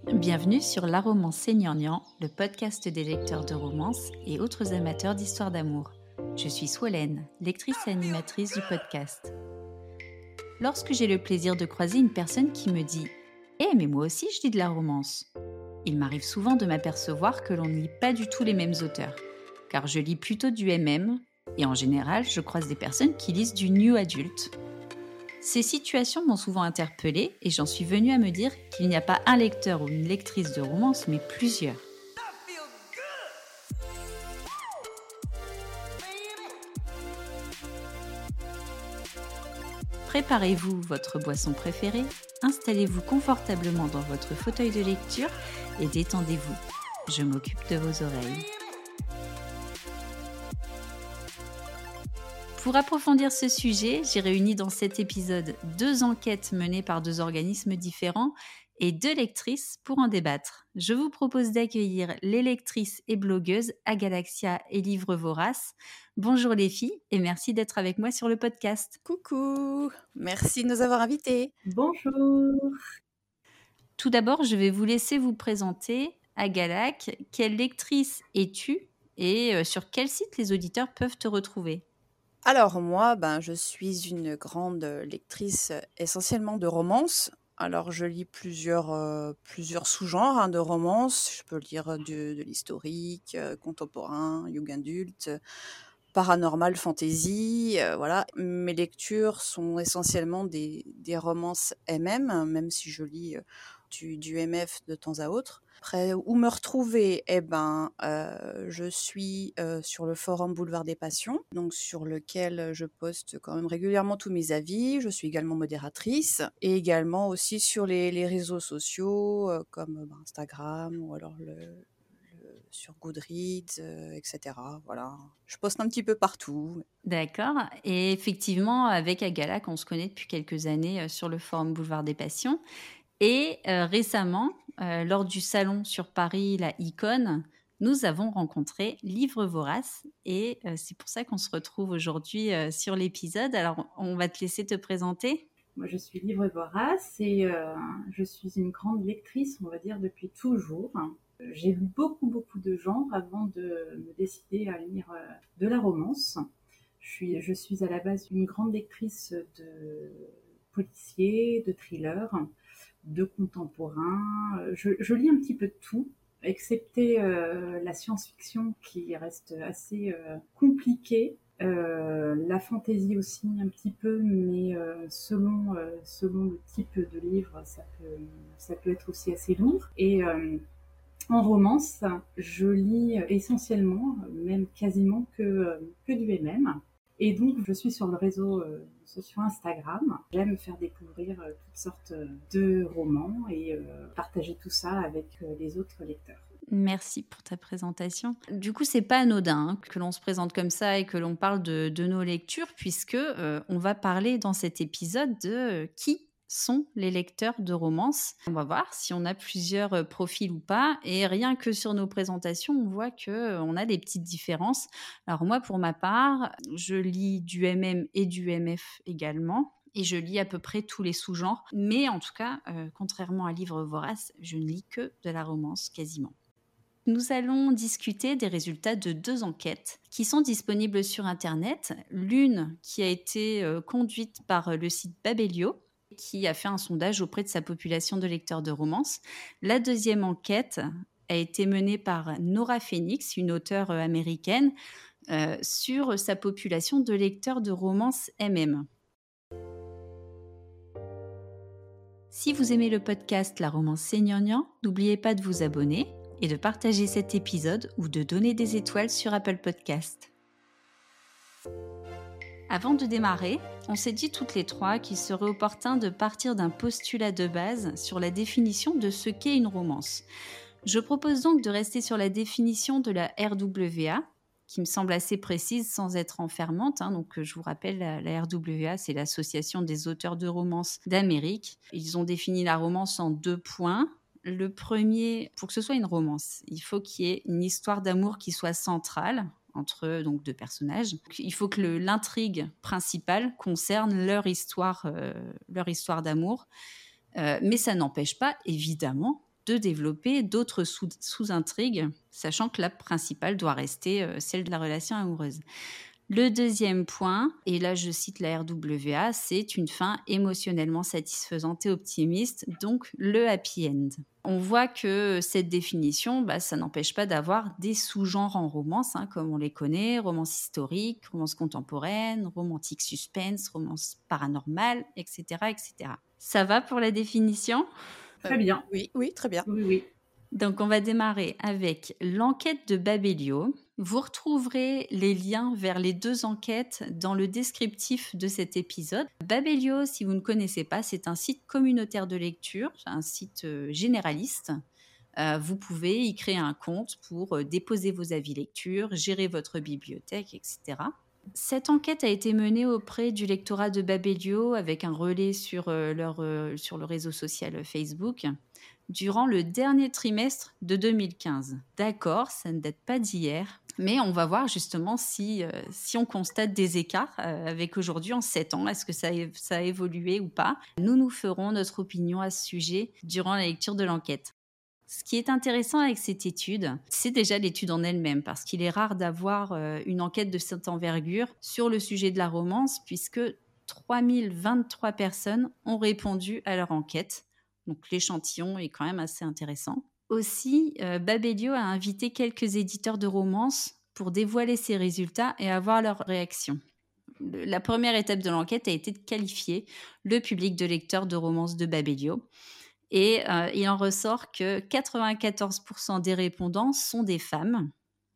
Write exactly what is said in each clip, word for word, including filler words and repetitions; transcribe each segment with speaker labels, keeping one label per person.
Speaker 1: Bienvenue sur La Romance Seigneur-Nian, le podcast des lecteurs de romances et autres amateurs d'histoires d'amour. Je suis Swolène, lectrice et animatrice du podcast. Lorsque j'ai le plaisir de croiser une personne qui me dit « Eh, mais moi aussi je lis de la romance !» il m'arrive souvent de m'apercevoir que l'on ne lit pas du tout les mêmes auteurs, car je lis plutôt du M M, et en général, je croise des personnes qui lisent du New Adult. Ces situations m'ont souvent interpellée et j'en suis venue à me dire qu'il n'y a pas un lecteur ou une lectrice de romance, mais plusieurs. Préparez-vous votre boisson préférée, installez-vous confortablement dans votre fauteuil de lecture et détendez-vous. Je m'occupe de vos oreilles. Pour approfondir ce sujet, j'ai réuni dans cet épisode deux enquêtes menées par deux organismes différents et deux lectrices pour en débattre. Je vous propose d'accueillir les lectrices et blogueuses Agalaxia et Livre Vorace. Bonjour les filles et merci d'être avec moi sur le podcast.
Speaker 2: Coucou, merci de nous avoir invités.
Speaker 3: Bonjour.
Speaker 1: Tout d'abord, je vais vous laisser vous présenter. Agalac, quelle lectrice es-tu et euh, sur quel site les auditeurs peuvent te retrouver ?
Speaker 2: Alors moi, ben, je suis une grande lectrice euh, essentiellement de romances. Alors je lis plusieurs, euh, plusieurs sous-genres hein, de romances. Je peux lire de, de l'historique, euh, contemporain, young adult, euh, paranormal, fantasy. euh, voilà. Mes lectures sont essentiellement des, des romances M M, même si je lis euh, du, du M F de temps à autre. Après, où me retrouver? Eh ben, euh, je suis euh, sur le forum Boulevard des Passions, donc sur lequel je poste quand même régulièrement tous mes avis. Je suis également modératrice et également aussi sur les, les réseaux sociaux euh, comme euh, ben, Instagram ou alors le, le- sur Goodreads, euh, et cetera. Voilà, je poste un petit peu partout.
Speaker 1: D'accord. Et effectivement, avec Agalac, on se connaît depuis quelques années euh, sur le forum Boulevard des Passions. Et euh, récemment, euh, lors du salon sur Paris, la Icône, nous avons rencontré Livre Vorace. Et euh, c'est pour ça qu'on se retrouve aujourd'hui euh, sur l'épisode. Alors, on va te laisser te présenter.
Speaker 3: Moi, je suis Livre Vorace et euh, je suis une grande lectrice, on va dire, depuis toujours. J'ai lu beaucoup, beaucoup de genres avant de me décider à lire euh, de la romance. Je suis, je suis à la base une grande lectrice de policiers, de thrillers, de contemporains. Je, je lis un petit peu de tout, excepté euh, la science-fiction qui reste assez euh, compliquée. Euh, la fantaisie aussi un petit peu, mais euh, selon, euh, selon le type de livre, ça peut, ça peut être aussi assez lourd. Et euh, en romance, je lis essentiellement, même quasiment que, que du M M. Et donc, je suis sur le réseau euh, social Instagram. J'aime faire découvrir euh, toutes sortes de romans et euh, partager tout ça avec euh, les autres lecteurs.
Speaker 1: Merci pour ta présentation. Du coup, c'est pas anodin hein, que l'on se présente comme ça et que l'on parle de, de nos lectures, puisque euh, on va parler dans cet épisode de euh, qui sont les lecteurs de romances. On va voir si on a plusieurs euh, profils ou pas. Et rien que sur nos présentations, on voit que euh, on a des petites différences. Alors moi, pour ma part, je lis du M M et du M F également. Et je lis à peu près tous les sous-genres. Mais en tout cas, euh, contrairement à Livre Vorace, je ne lis que de la romance quasiment. Nous allons discuter des résultats de deux enquêtes qui sont disponibles sur Internet. L'une qui a été euh, conduite par euh, le site Babelio, qui a fait un sondage auprès de sa population de lecteurs de romances. La deuxième enquête a été menée par Nora Phoenix, une auteure euh, américaine, euh, sur sa population de lecteurs de romances M M. Si vous aimez le podcast La Romance Seigneur-Nian, n'oubliez pas de vous abonner et de partager cet épisode ou de donner des étoiles sur Apple Podcast. Avant de démarrer, on s'est dit toutes les trois qu'il serait opportun de partir d'un postulat de base sur la définition de ce qu'est une romance. Je propose donc de rester sur la définition de la R W A, qui me semble assez précise sans être enfermante. Hein. Donc, je vous rappelle, la, la R W A, c'est l'Association des auteurs de romances d'Amérique. Ils ont défini la romance en deux points. Le premier, pour que ce soit une romance, il faut qu'il y ait une histoire d'amour qui soit centrale entre donc deux personnages. Il faut que le, l'intrigue principale concerne leur histoire, euh, leur histoire d'amour. Euh, mais ça n'empêche pas, évidemment, de développer d'autres sous, sous-intrigues, sachant que la principale doit rester euh, celle de la relation amoureuse. Le deuxième point, et là je cite la R W A, c'est une fin émotionnellement satisfaisante et optimiste, donc le happy end. On voit que cette définition, bah, ça n'empêche pas d'avoir des sous-genres en romance, hein, comme on les connaît, romance historique, romance contemporaine, romantique suspense, romance paranormale, et cetera, et cetera. Ça va pour la définition ?
Speaker 3: Très bien.
Speaker 2: Oui, oui, très bien.
Speaker 3: Oui, oui.
Speaker 1: Donc, on va démarrer avec l'enquête de Babelio. Vous retrouverez les liens vers les deux enquêtes dans le descriptif de cet épisode. Babelio, si vous ne connaissez pas, c'est un site communautaire de lecture, un site euh, généraliste. Euh, vous pouvez y créer un compte pour euh, déposer vos avis lecture, gérer votre bibliothèque, et cetera. Cette enquête a été menée auprès du lectorat de Babelio avec un relais sur, euh, leur, euh, sur le réseau social Facebook durant le dernier trimestre de deux mille quinze. D'accord, ça ne date pas d'hier, mais on va voir justement si, euh, si on constate des écarts euh, avec aujourd'hui en sept ans. Est-ce que ça a, ça a évolué ou pas ? Nous nous ferons notre opinion à ce sujet durant la lecture de l'enquête. Ce qui est intéressant avec cette étude, c'est déjà l'étude en elle-même, parce qu'il est rare d'avoir euh, une enquête de cette envergure sur le sujet de la romance, puisque trois mille vingt-trois personnes ont répondu à leur enquête. Donc l'échantillon est quand même assez intéressant. Aussi, euh, Babelio a invité quelques éditeurs de romances pour dévoiler ses résultats et avoir leur réaction. Le, la première étape de l'enquête a été de qualifier le public de lecteurs de romances de Babelio. Et euh, il en ressort que quatre-vingt-quatorze pour cent des répondants sont des femmes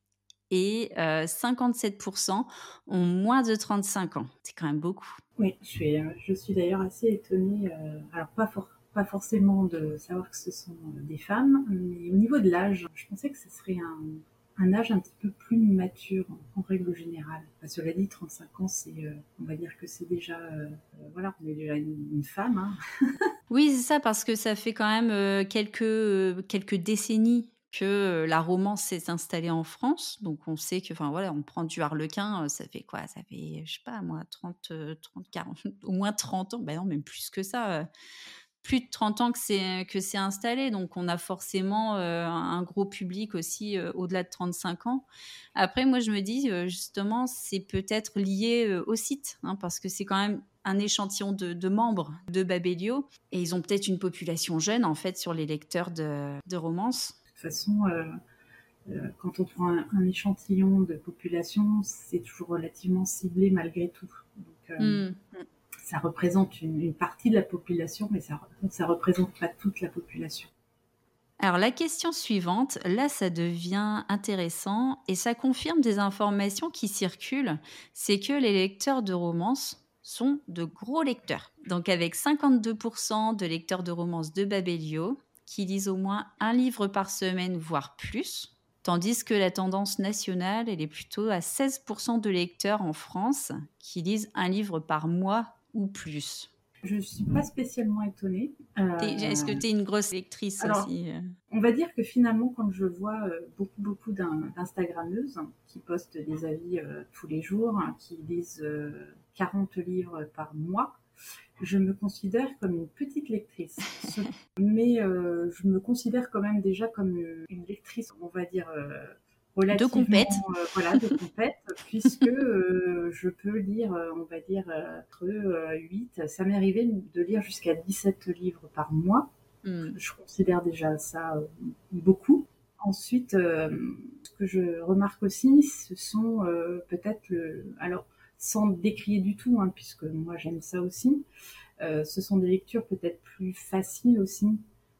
Speaker 1: et euh, cinquante-sept pour cent ont moins de trente-cinq ans. C'est quand même beaucoup.
Speaker 3: Oui, je suis, euh, je suis d'ailleurs assez étonnée, euh, alors pas, for- pas forcément de savoir que ce sont euh, des femmes, mais au niveau de l'âge, je pensais que ce serait un, un âge un petit peu plus mature en, en règle générale. Enfin, cela dit, trente-cinq ans, c'est, euh, on va dire que c'est déjà, euh, euh, voilà, on est déjà une, une femme. Hein.
Speaker 1: Oui, c'est ça, parce que ça fait quand même euh, quelques, euh, quelques décennies que euh, la romance s'est installée en France. Donc, on sait que, enfin, voilà, on prend du Harlequin, euh, ça fait quoi ? Ça fait, je sais pas, moi, trente, euh, trente, quarante, au moins trente ans. Ben non, même plus que ça. euh, plus de trente ans que c'est, que c'est installé. Donc, on a forcément euh, un gros public aussi euh, au-delà de trente-cinq ans. Après, moi, je me dis, euh, justement, c'est peut-être lié euh, au site, hein, parce que c'est quand même un échantillon de, de membres de Babelio. Et ils ont peut-être une population jeune, en fait, sur les lecteurs de, de romances.
Speaker 3: De toute façon, euh, euh, quand on prend un, un échantillon de population, c'est toujours relativement ciblé malgré tout. Donc, euh,
Speaker 1: Mm.
Speaker 3: ça représente une, une partie de la population, mais ça ne représente pas toute la population.
Speaker 1: Alors, la question suivante, là, ça devient intéressant et ça confirme des informations qui circulent. C'est que les lecteurs de romances sont de gros lecteurs. Donc, avec cinquante-deux pour cent de lecteurs de romances de Babelio qui lisent au moins un livre par semaine, voire plus, tandis que la tendance nationale, elle est plutôt à seize pour cent de lecteurs en France qui lisent un livre par mois ou plus.
Speaker 3: Je ne suis pas spécialement étonnée. Euh,
Speaker 1: Est-ce que tu es une grosse lectrice
Speaker 3: alors,
Speaker 1: aussi ?
Speaker 3: On va dire que finalement, quand je vois euh, beaucoup, beaucoup d'in- d'Instagrammeuses qui postent des avis euh, tous les jours, hein, qui lisent euh, quarante livres par mois, je me considère comme une petite lectrice. Mais euh, je me considère quand même déjà comme une lectrice, on va dire, euh, relativement...
Speaker 1: De compète.
Speaker 3: Euh, voilà, de compète, puisque euh, je peux lire, euh, on va dire, euh, entre euh, huit, ça m'est arrivé de lire jusqu'à dix-sept livres par mois.
Speaker 1: Mm.
Speaker 3: Je considère déjà ça euh, beaucoup. Ensuite, euh, ce que je remarque aussi, ce sont euh, peut-être, le, alors sans décrier du tout, hein, puisque moi j'aime ça aussi, euh, ce sont des lectures peut-être plus faciles aussi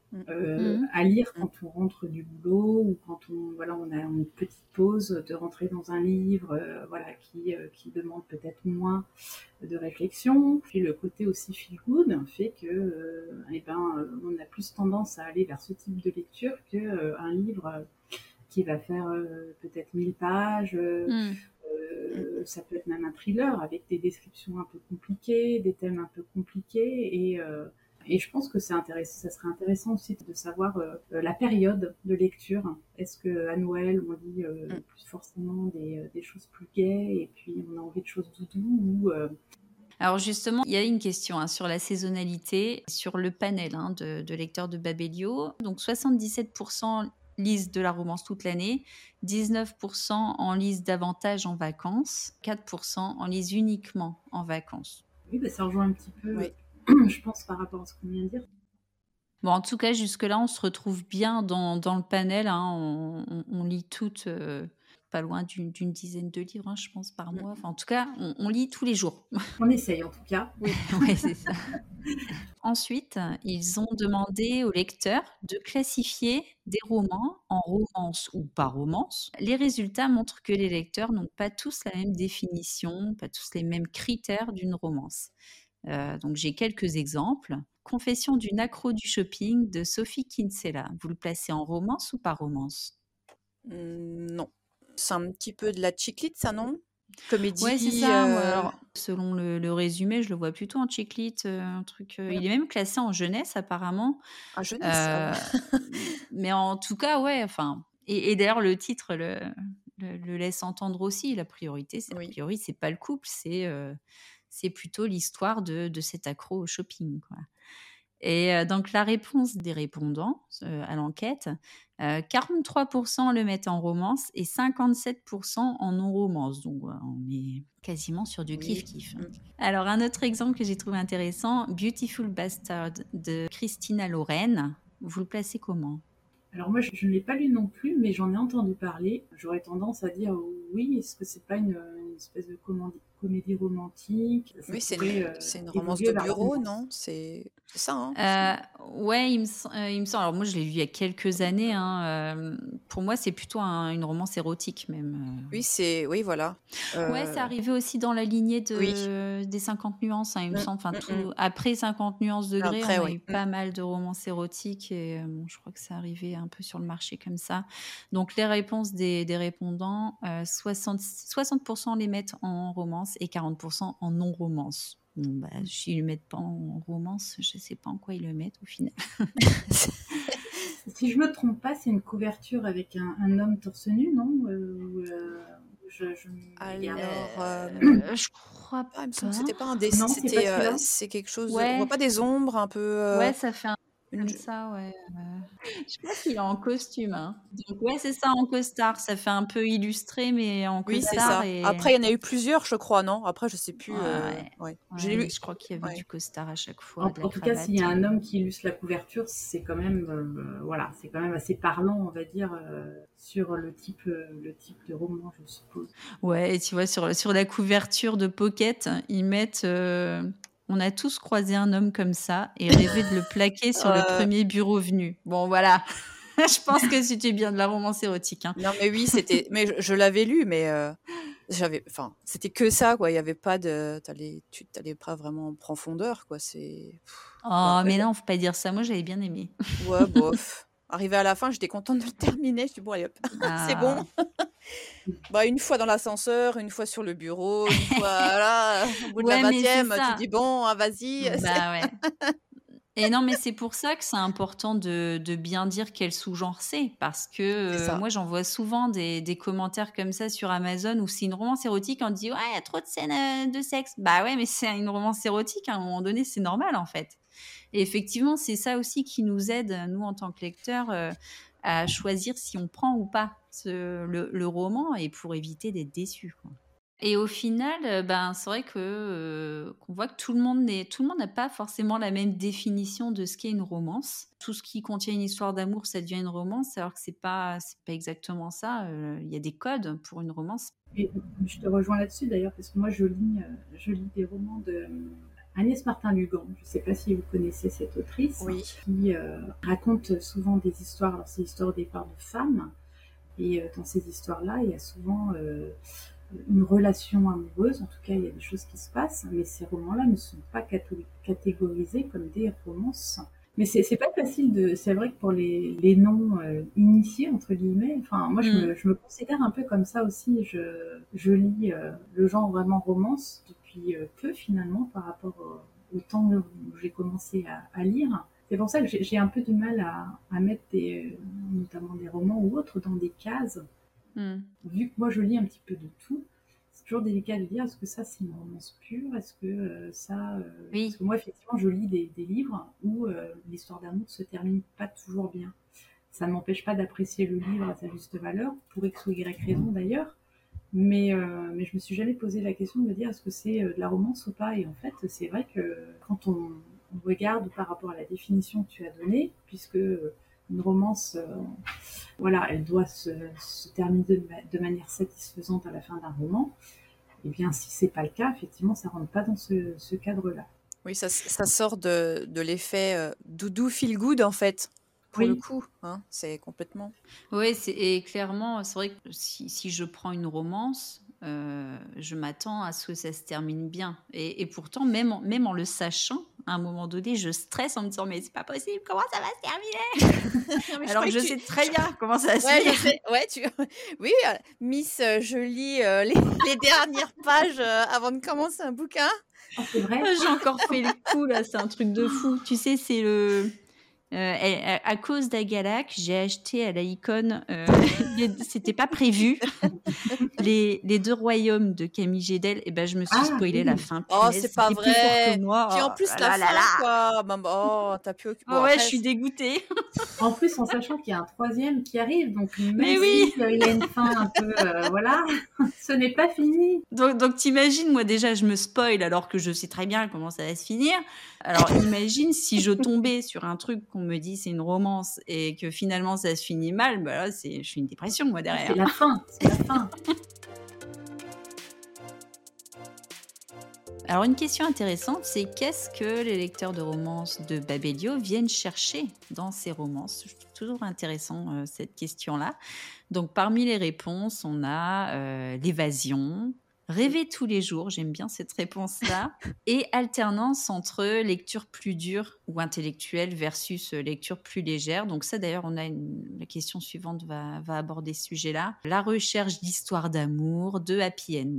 Speaker 3: euh,
Speaker 1: Mmh.
Speaker 3: à lire quand on rentre du boulot ou quand on voilà on a une petite pause, de rentrer dans un livre euh, voilà qui euh, qui demande peut-être moins de réflexion. Puis le côté aussi feel good fait que euh, eh ben euh, on a plus tendance à aller vers ce type de lecture que euh, un livre euh, qui va faire euh, peut-être mille pages. Euh,
Speaker 1: Mmh.
Speaker 3: euh, ça peut être même un thriller avec des descriptions un peu compliquées, des thèmes un peu compliqués et euh, et je pense que c'est intéressant, ça serait intéressant aussi de savoir euh, la période de lecture. Est-ce qu'à Noël, on lit euh, plus forcément des, des choses plus gaies et puis on a envie de choses doudou ou... Euh...
Speaker 1: Alors justement, il y a une question hein, sur la saisonnalité, sur le panel hein, de, de lecteurs de Babelio. Donc soixante-dix-sept pour cent lisent de la romance toute l'année, dix-neuf pour cent en lisent davantage en vacances, quatre pour cent en lisent uniquement en vacances.
Speaker 3: Oui, bah, ça rejoint un petit peu,
Speaker 2: Oui.
Speaker 3: je pense, par rapport à ce qu'on vient de dire.
Speaker 1: Bon, en tout cas, jusque-là, on se retrouve bien dans, dans le panel. Hein. On, on- on lit toutes, euh, pas loin d'une, d'une dizaine de livres, hein, je pense, par mois. Enfin, en tout cas, on, on lit tous les jours.
Speaker 3: On essaye en tout cas.
Speaker 2: Oui.
Speaker 1: Ouais, c'est ça. Ensuite, ils ont demandé aux lecteurs de classifier des romans en romance ou pas romance. Les résultats montrent que les lecteurs n'ont pas tous la même définition, pas tous les mêmes critères d'une romance. Euh, donc j'ai quelques exemples. Confession d'une accro du shopping de Sophie Kinsella. Vous le placez en romance ou pas romance?
Speaker 2: Hum, non. C'est un petit peu de la chiclite, ça, non? Comédie.
Speaker 1: Ouais, c'est ça. Moi,
Speaker 2: euh,
Speaker 1: alors, selon le, le résumé, je le vois plutôt en chick-lit, euh, un truc. euh, Il est même classé en jeunesse apparemment.
Speaker 2: Ah, jeunesse. Ah ouais.
Speaker 1: Euh, mais en tout cas, ouais. Enfin, et, et d'ailleurs, le titre le, le, le laisse entendre aussi. La priorité, c'est a
Speaker 2: Oui.
Speaker 1: priori, c'est pas le couple, c'est euh, c'est plutôt l'histoire de, de cet accro au shopping, quoi. Et euh, donc, la réponse des répondants euh, à l'enquête, euh, quarante-trois pour cent le mettent en romance et cinquante-sept pour cent en non-romance. Donc, ouais, on est quasiment sur du
Speaker 2: Oui.
Speaker 1: kiff-kiff.
Speaker 2: Mm.
Speaker 1: Alors, un autre exemple que j'ai trouvé intéressant, Beautiful Bastard de Christina Loren. Vous le placez comment?
Speaker 3: Alors moi, je, je ne l'ai pas lu non plus, mais j'en ai entendu parler. J'aurais tendance à dire oui, est-ce que c'est pas une, une espèce de comédie, comédie romantique? Ça
Speaker 2: Oui, c'est
Speaker 3: pourrait,
Speaker 2: une,
Speaker 3: euh,
Speaker 2: c'est une romance
Speaker 3: évoluer
Speaker 2: de
Speaker 3: vers la
Speaker 2: bureau,
Speaker 3: romance.
Speaker 2: non? C'est c'est ça, hein?
Speaker 1: Euh, ouais, il me, sem- euh, il me semble. Alors moi, je l'ai lu il y a quelques années. Hein, euh, pour moi, c'est plutôt un- une romance érotique même. euh.
Speaker 2: Oui, c'est oui, voilà.
Speaker 1: Ouais, c'est
Speaker 2: Euh,
Speaker 1: arrivé aussi dans la lignée
Speaker 2: oui.
Speaker 1: de, des cinquante nuances, hein, il me
Speaker 2: Mm,
Speaker 1: semble. Enfin,
Speaker 2: mm,
Speaker 1: tout,
Speaker 2: mm.
Speaker 1: après cinquante nuances degrés,
Speaker 2: Après,
Speaker 1: on a
Speaker 2: oui.
Speaker 1: eu
Speaker 2: Mm.
Speaker 1: pas mal de romances érotiques et euh, bon, je crois que c'est arrivé un peu sur le marché comme ça. Donc, les réponses des, des répondants, euh, soixante, soixante pour cent les mettent en romance et quarante pour cent en non-romance. Bon, bah, s'ils ne le mettent pas en romance, je ne sais pas en quoi ils le mettent au final.
Speaker 3: Si je me trompe pas, c'est une couverture avec un, un homme torse nu, non? Euh, ou, euh, je, je m'égare.
Speaker 2: Alors, euh,
Speaker 1: Euh, je crois
Speaker 2: ah, il me semble que
Speaker 1: pas.
Speaker 2: c'était pas un dessin,
Speaker 3: Non, c'est pas
Speaker 2: c'était euh,
Speaker 3: celui-là.
Speaker 2: c'est quelque chose. On voit
Speaker 1: Ouais,
Speaker 2: pas des ombres, un peu. euh,
Speaker 1: ouais, ça fait un
Speaker 2: une...
Speaker 1: comme ça, ouais. euh. Je crois qu'il est en costume. Hein. Donc, ouais, c'est ça, en costard. Ça fait un peu illustré, mais en
Speaker 2: Oui, c'est
Speaker 1: costard.
Speaker 2: ça.
Speaker 1: Et
Speaker 2: Après, il y en a eu plusieurs, je crois, non? Après, je sais plus. euh,
Speaker 1: ouais,
Speaker 2: Ouais. J'ai
Speaker 1: ouais,
Speaker 2: lu.
Speaker 1: mais je crois qu'il y avait
Speaker 2: Ouais.
Speaker 1: du costard à chaque fois,
Speaker 3: En,
Speaker 1: de la
Speaker 3: en tout cas, s'il y
Speaker 1: cravate.
Speaker 3: a un
Speaker 1: euh.
Speaker 3: homme qui illustre la couverture, c'est quand même, euh, voilà, c'est quand même assez parlant, on va dire, euh, sur le type, euh, le type de roman, je suppose.
Speaker 1: Ouais, et tu vois, sur, sur la couverture de Pocket, ils mettent euh, on a tous croisé un homme comme ça et rêvé de le plaquer sur le
Speaker 2: Euh,
Speaker 1: premier bureau venu. Bon, voilà. Je pense que c'était bien de la romance érotique. Hein.
Speaker 2: Non, mais oui, c'était. Mais je, je l'avais lu, mais euh, j'avais. Enfin, c'était que ça, quoi. Il y avait pas de. T'allais, tu t'allais pas vraiment en profondeur, quoi. C'est. Pff,
Speaker 1: Oh,
Speaker 2: ouais,
Speaker 1: mais non, faut pas dire ça. Moi, j'avais bien aimé.
Speaker 2: ouais, bof. Arrivé à la fin, j'étais contente de le terminer. Je dis bon, allez hop, c'est bon.
Speaker 1: Ah.
Speaker 2: Bah, une fois dans l'ascenseur, une fois sur le bureau, une fois là, au bout de la
Speaker 1: Ouais, mais c'est
Speaker 2: vingtième, tu
Speaker 1: ça.
Speaker 2: dis bon, ah, vas-y. c'est-
Speaker 1: Bah ouais. Et non, mais c'est pour ça que c'est important de, de bien dire quel sous-genre c'est. Parce que
Speaker 2: C'est
Speaker 1: euh,
Speaker 2: ça.
Speaker 1: moi, j'en vois souvent des, des commentaires comme ça sur Amazon où c'est une romance érotique. On dit, ouais, il y a trop de scènes euh, de sexe. Bah ouais, mais c'est une romance érotique. À un moment donné, c'est normal, en fait. Et effectivement, c'est ça aussi qui nous aide, nous, en tant que lecteurs, euh, à choisir si on prend ou pas ce- le, le roman et pour éviter d'être déçu, quoi. Et au final, euh, ben, c'est vrai que, euh, qu'on voit que tout le monde n'est, tout le monde n'a pas forcément la même définition de ce qu'est une romance. Tout ce qui contient une histoire d'amour, ça devient une romance, alors que c'est pas, c'est pas exactement ça. Euh, Il y a des codes pour une romance.
Speaker 3: Et je te rejoins là-dessus d'ailleurs, parce que moi, je lis, euh, je lis des romans de euh, Agnès Martin-Lugan. Je ne sais pas si vous connaissez cette autrice,
Speaker 2: Oui.
Speaker 3: qui euh, raconte souvent des histoires. Alors, c'est l'histoire au départ de femmes. Et euh, dans ces histoires-là, il y a souvent euh, une relation amoureuse. En tout cas, il y a des choses qui se passent. Mais ces romans-là ne sont pas catho- catégorisés comme des romances. Mais c'est, c'est pas facile de. C'est vrai que pour les, les non euh, initiés, entre guillemets, enfin, moi, je,
Speaker 1: Mm.
Speaker 3: me, je me considère un peu comme ça aussi. Je, je lis euh, le genre vraiment romance depuis euh, peu, finalement, par rapport au, au temps où j'ai commencé à, à lire. C'est pour ça que j'ai, j'ai un peu du mal à, à mettre des, euh, notamment des romans ou autres dans des cases.
Speaker 1: Mm.
Speaker 3: Vu que moi, je lis un petit peu de tout, c'est toujours délicat de dire, est-ce que ça, c'est une romance pure? Est-ce que euh, ça... euh,
Speaker 1: Oui.
Speaker 3: Parce que moi, effectivement, je lis des, des livres où euh, l'histoire d'amour se termine pas toujours bien. Ça ne m'empêche pas d'apprécier le livre à sa juste valeur, pour X ou Y raison d'ailleurs, mais, euh, mais je me suis jamais posé la question de me dire est-ce que c'est euh, de la romance ou pas. Et en fait, c'est vrai que quand on, on regarde par rapport à la définition que tu as donnée, puisque euh, une romance, euh, voilà, elle doit se, se terminer de, de manière satisfaisante à la fin d'un roman, et bien si c'est pas le cas, effectivement, ça rentre pas dans ce, ce cadre-là.
Speaker 2: Oui, ça, ça sort de, de l'effet euh, doudou feel good en fait. Pour
Speaker 3: Oui.
Speaker 2: le coup, hein, c'est complètement.
Speaker 1: Oui, c'est, et clairement, c'est vrai que si, si je prends une romance, euh, je m'attends à ce que ça se termine bien. Et, et pourtant, même en, même en le sachant, à un moment donné, je stresse en me disant mais c'est pas possible, comment ça va se terminer? Alors que je
Speaker 2: tu...
Speaker 1: sais très bien comment ça va se
Speaker 2: ouais,
Speaker 1: finir.
Speaker 2: je sais. Ouais, tu... Oui, euh, Miss, euh, je lis euh, les, les dernières pages euh, avant de commencer un bouquin.
Speaker 3: Oh, c'est vrai.
Speaker 1: J'ai encore fait le coup là, c'est un truc de fou. Tu sais, c'est le. Euh, à cause d'Agalak, j'ai acheté à la Icône, euh, c'était pas prévu, les, les deux royaumes de Camille Gédel, et ben je me suis
Speaker 3: Ah,
Speaker 1: spoilé
Speaker 3: oui.
Speaker 1: la fin.
Speaker 2: Oh,
Speaker 1: Punaise,
Speaker 2: c'est pas
Speaker 1: c'était plus fort que
Speaker 2: vrai.
Speaker 1: moi.
Speaker 2: Puis en
Speaker 1: Oh
Speaker 2: plus,
Speaker 1: là
Speaker 2: la
Speaker 1: là là
Speaker 2: fin,
Speaker 1: là.
Speaker 2: quoi. Bah, oh, t'as plus. Bon,
Speaker 1: Oh ouais,
Speaker 2: après,
Speaker 1: je suis dégoûtée.
Speaker 3: En plus, en sachant qu'il y a un troisième qui arrive, donc même
Speaker 1: Mais
Speaker 3: si
Speaker 1: oui.
Speaker 3: euh, il a une fin un peu, euh, voilà, ce n'est pas fini.
Speaker 1: Donc, donc t'imagines, moi déjà, je me spoil alors que je sais très bien comment ça va se finir. Alors imagine si je tombais sur un truc qu'on me dit c'est une romance et que finalement ça se finit mal, bah là, c'est, je suis une dépression moi derrière.
Speaker 3: C'est la fin, c'est la fin.
Speaker 1: Alors une question intéressante, c'est qu'est-ce que les lecteurs de romances de Babelio viennent chercher dans ces romances? Je trouve toujours intéressant euh, cette question-là. Donc parmi les réponses, on a euh, l'évasion, rêver tous les jours, j'aime bien cette réponse-là, et alternance entre lecture plus dure ou intellectuelle versus lecture plus légère. Donc ça d'ailleurs, on a une... la question suivante va, va aborder ce sujet-là. La recherche d'histoires d'amour, de happy end.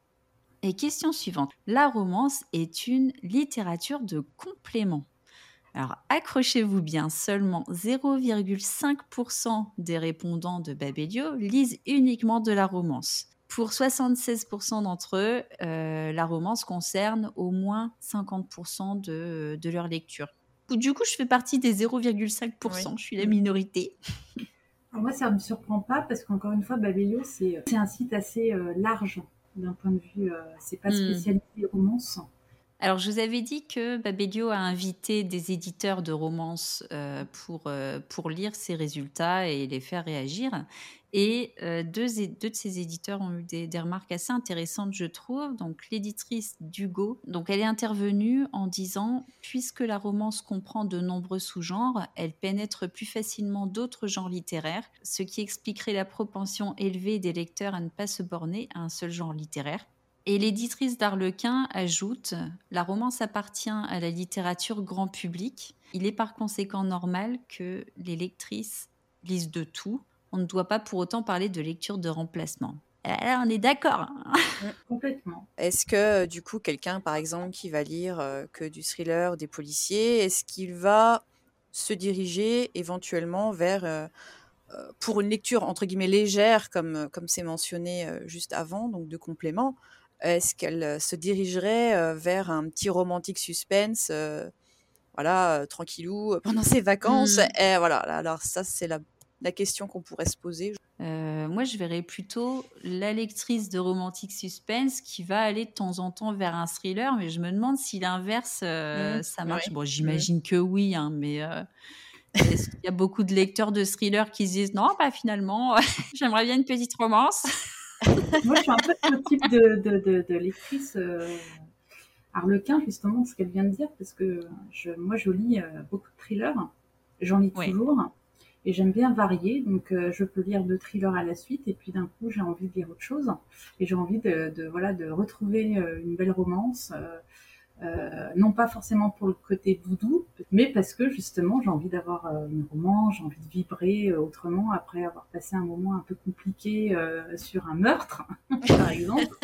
Speaker 1: Et question suivante. La romance est une littérature de complément. Alors, accrochez-vous bien, seulement zéro virgule cinq pour cent des répondants de Babelio lisent uniquement de la romance. Pour soixante-seize pour cent d'entre eux, euh, la romance concerne au moins cinquante pour cent de, de leur lecture. Du coup, je fais partie des zéro virgule cinq pour cent, oui. Je suis la minorité.
Speaker 3: Alors moi, ça ne me surprend pas parce qu'encore une fois, Babelio, c'est, c'est un site assez euh, large d'un point de vue, euh, c'est pas spécialisé mmh. romance.
Speaker 1: Alors, je vous avais dit que Babelio a invité des éditeurs de romances euh, pour, euh, pour lire ses résultats et les faire réagir. Et euh, deux, deux de ces éditeurs ont eu des, des remarques assez intéressantes, je trouve. Donc, l'éditrice d'Hugo, donc elle est intervenue en disant « Puisque la romance comprend de nombreux sous-genres, elle pénètre plus facilement d'autres genres littéraires, ce qui expliquerait la propension élevée des lecteurs à ne pas se borner à un seul genre littéraire. » Et l'éditrice d'Arlequin ajoute « La romance appartient à la littérature grand public. Il est par conséquent normal que les lectrices lisent de tout. On ne doit pas pour autant parler de lecture de remplacement. » Alors, on est d'accord.
Speaker 3: Complètement.
Speaker 2: Est-ce que, du coup, quelqu'un, par exemple, qui va lire euh, que du thriller, des policiers, est-ce qu'il va se diriger éventuellement vers... Euh, euh, pour une lecture, entre guillemets, légère, comme, comme c'est mentionné euh, juste avant, donc de complément, est-ce qu'elle euh, se dirigerait euh, vers un petit romantique suspense, euh, voilà, euh, tranquillou, euh, pendant ses vacances mmh. Et voilà, alors ça, c'est la, la question qu'on pourrait se poser.
Speaker 1: Euh, moi, je verrais plutôt la lectrice de romantique suspense qui va aller de temps en temps vers un thriller, mais je me demande si l'inverse, euh, mmh. ça marche. Oui. Bon, j'imagine mmh. que oui, hein, mais... Euh... Est-ce qu'il y a beaucoup de lecteurs de thrillers qui se disent non, bah finalement, j'aimerais bien une petite romance.
Speaker 3: Moi, je suis un peu ce type de, de, de, de lectrice euh, Arlequin, justement, ce qu'elle vient de dire, parce que je, moi, je lis euh, beaucoup de thrillers, j'en lis oui. toujours, et j'aime bien varier, donc euh, je peux lire deux thrillers à la suite, et puis d'un coup, j'ai envie de lire autre chose, et j'ai envie de, de, voilà, de retrouver euh, une belle romance. Euh, Euh, non pas forcément pour le côté doudou, mais parce que justement j'ai envie d'avoir euh, une romance, j'ai envie de vibrer euh, autrement après avoir passé un moment un peu compliqué euh, sur un meurtre, par exemple.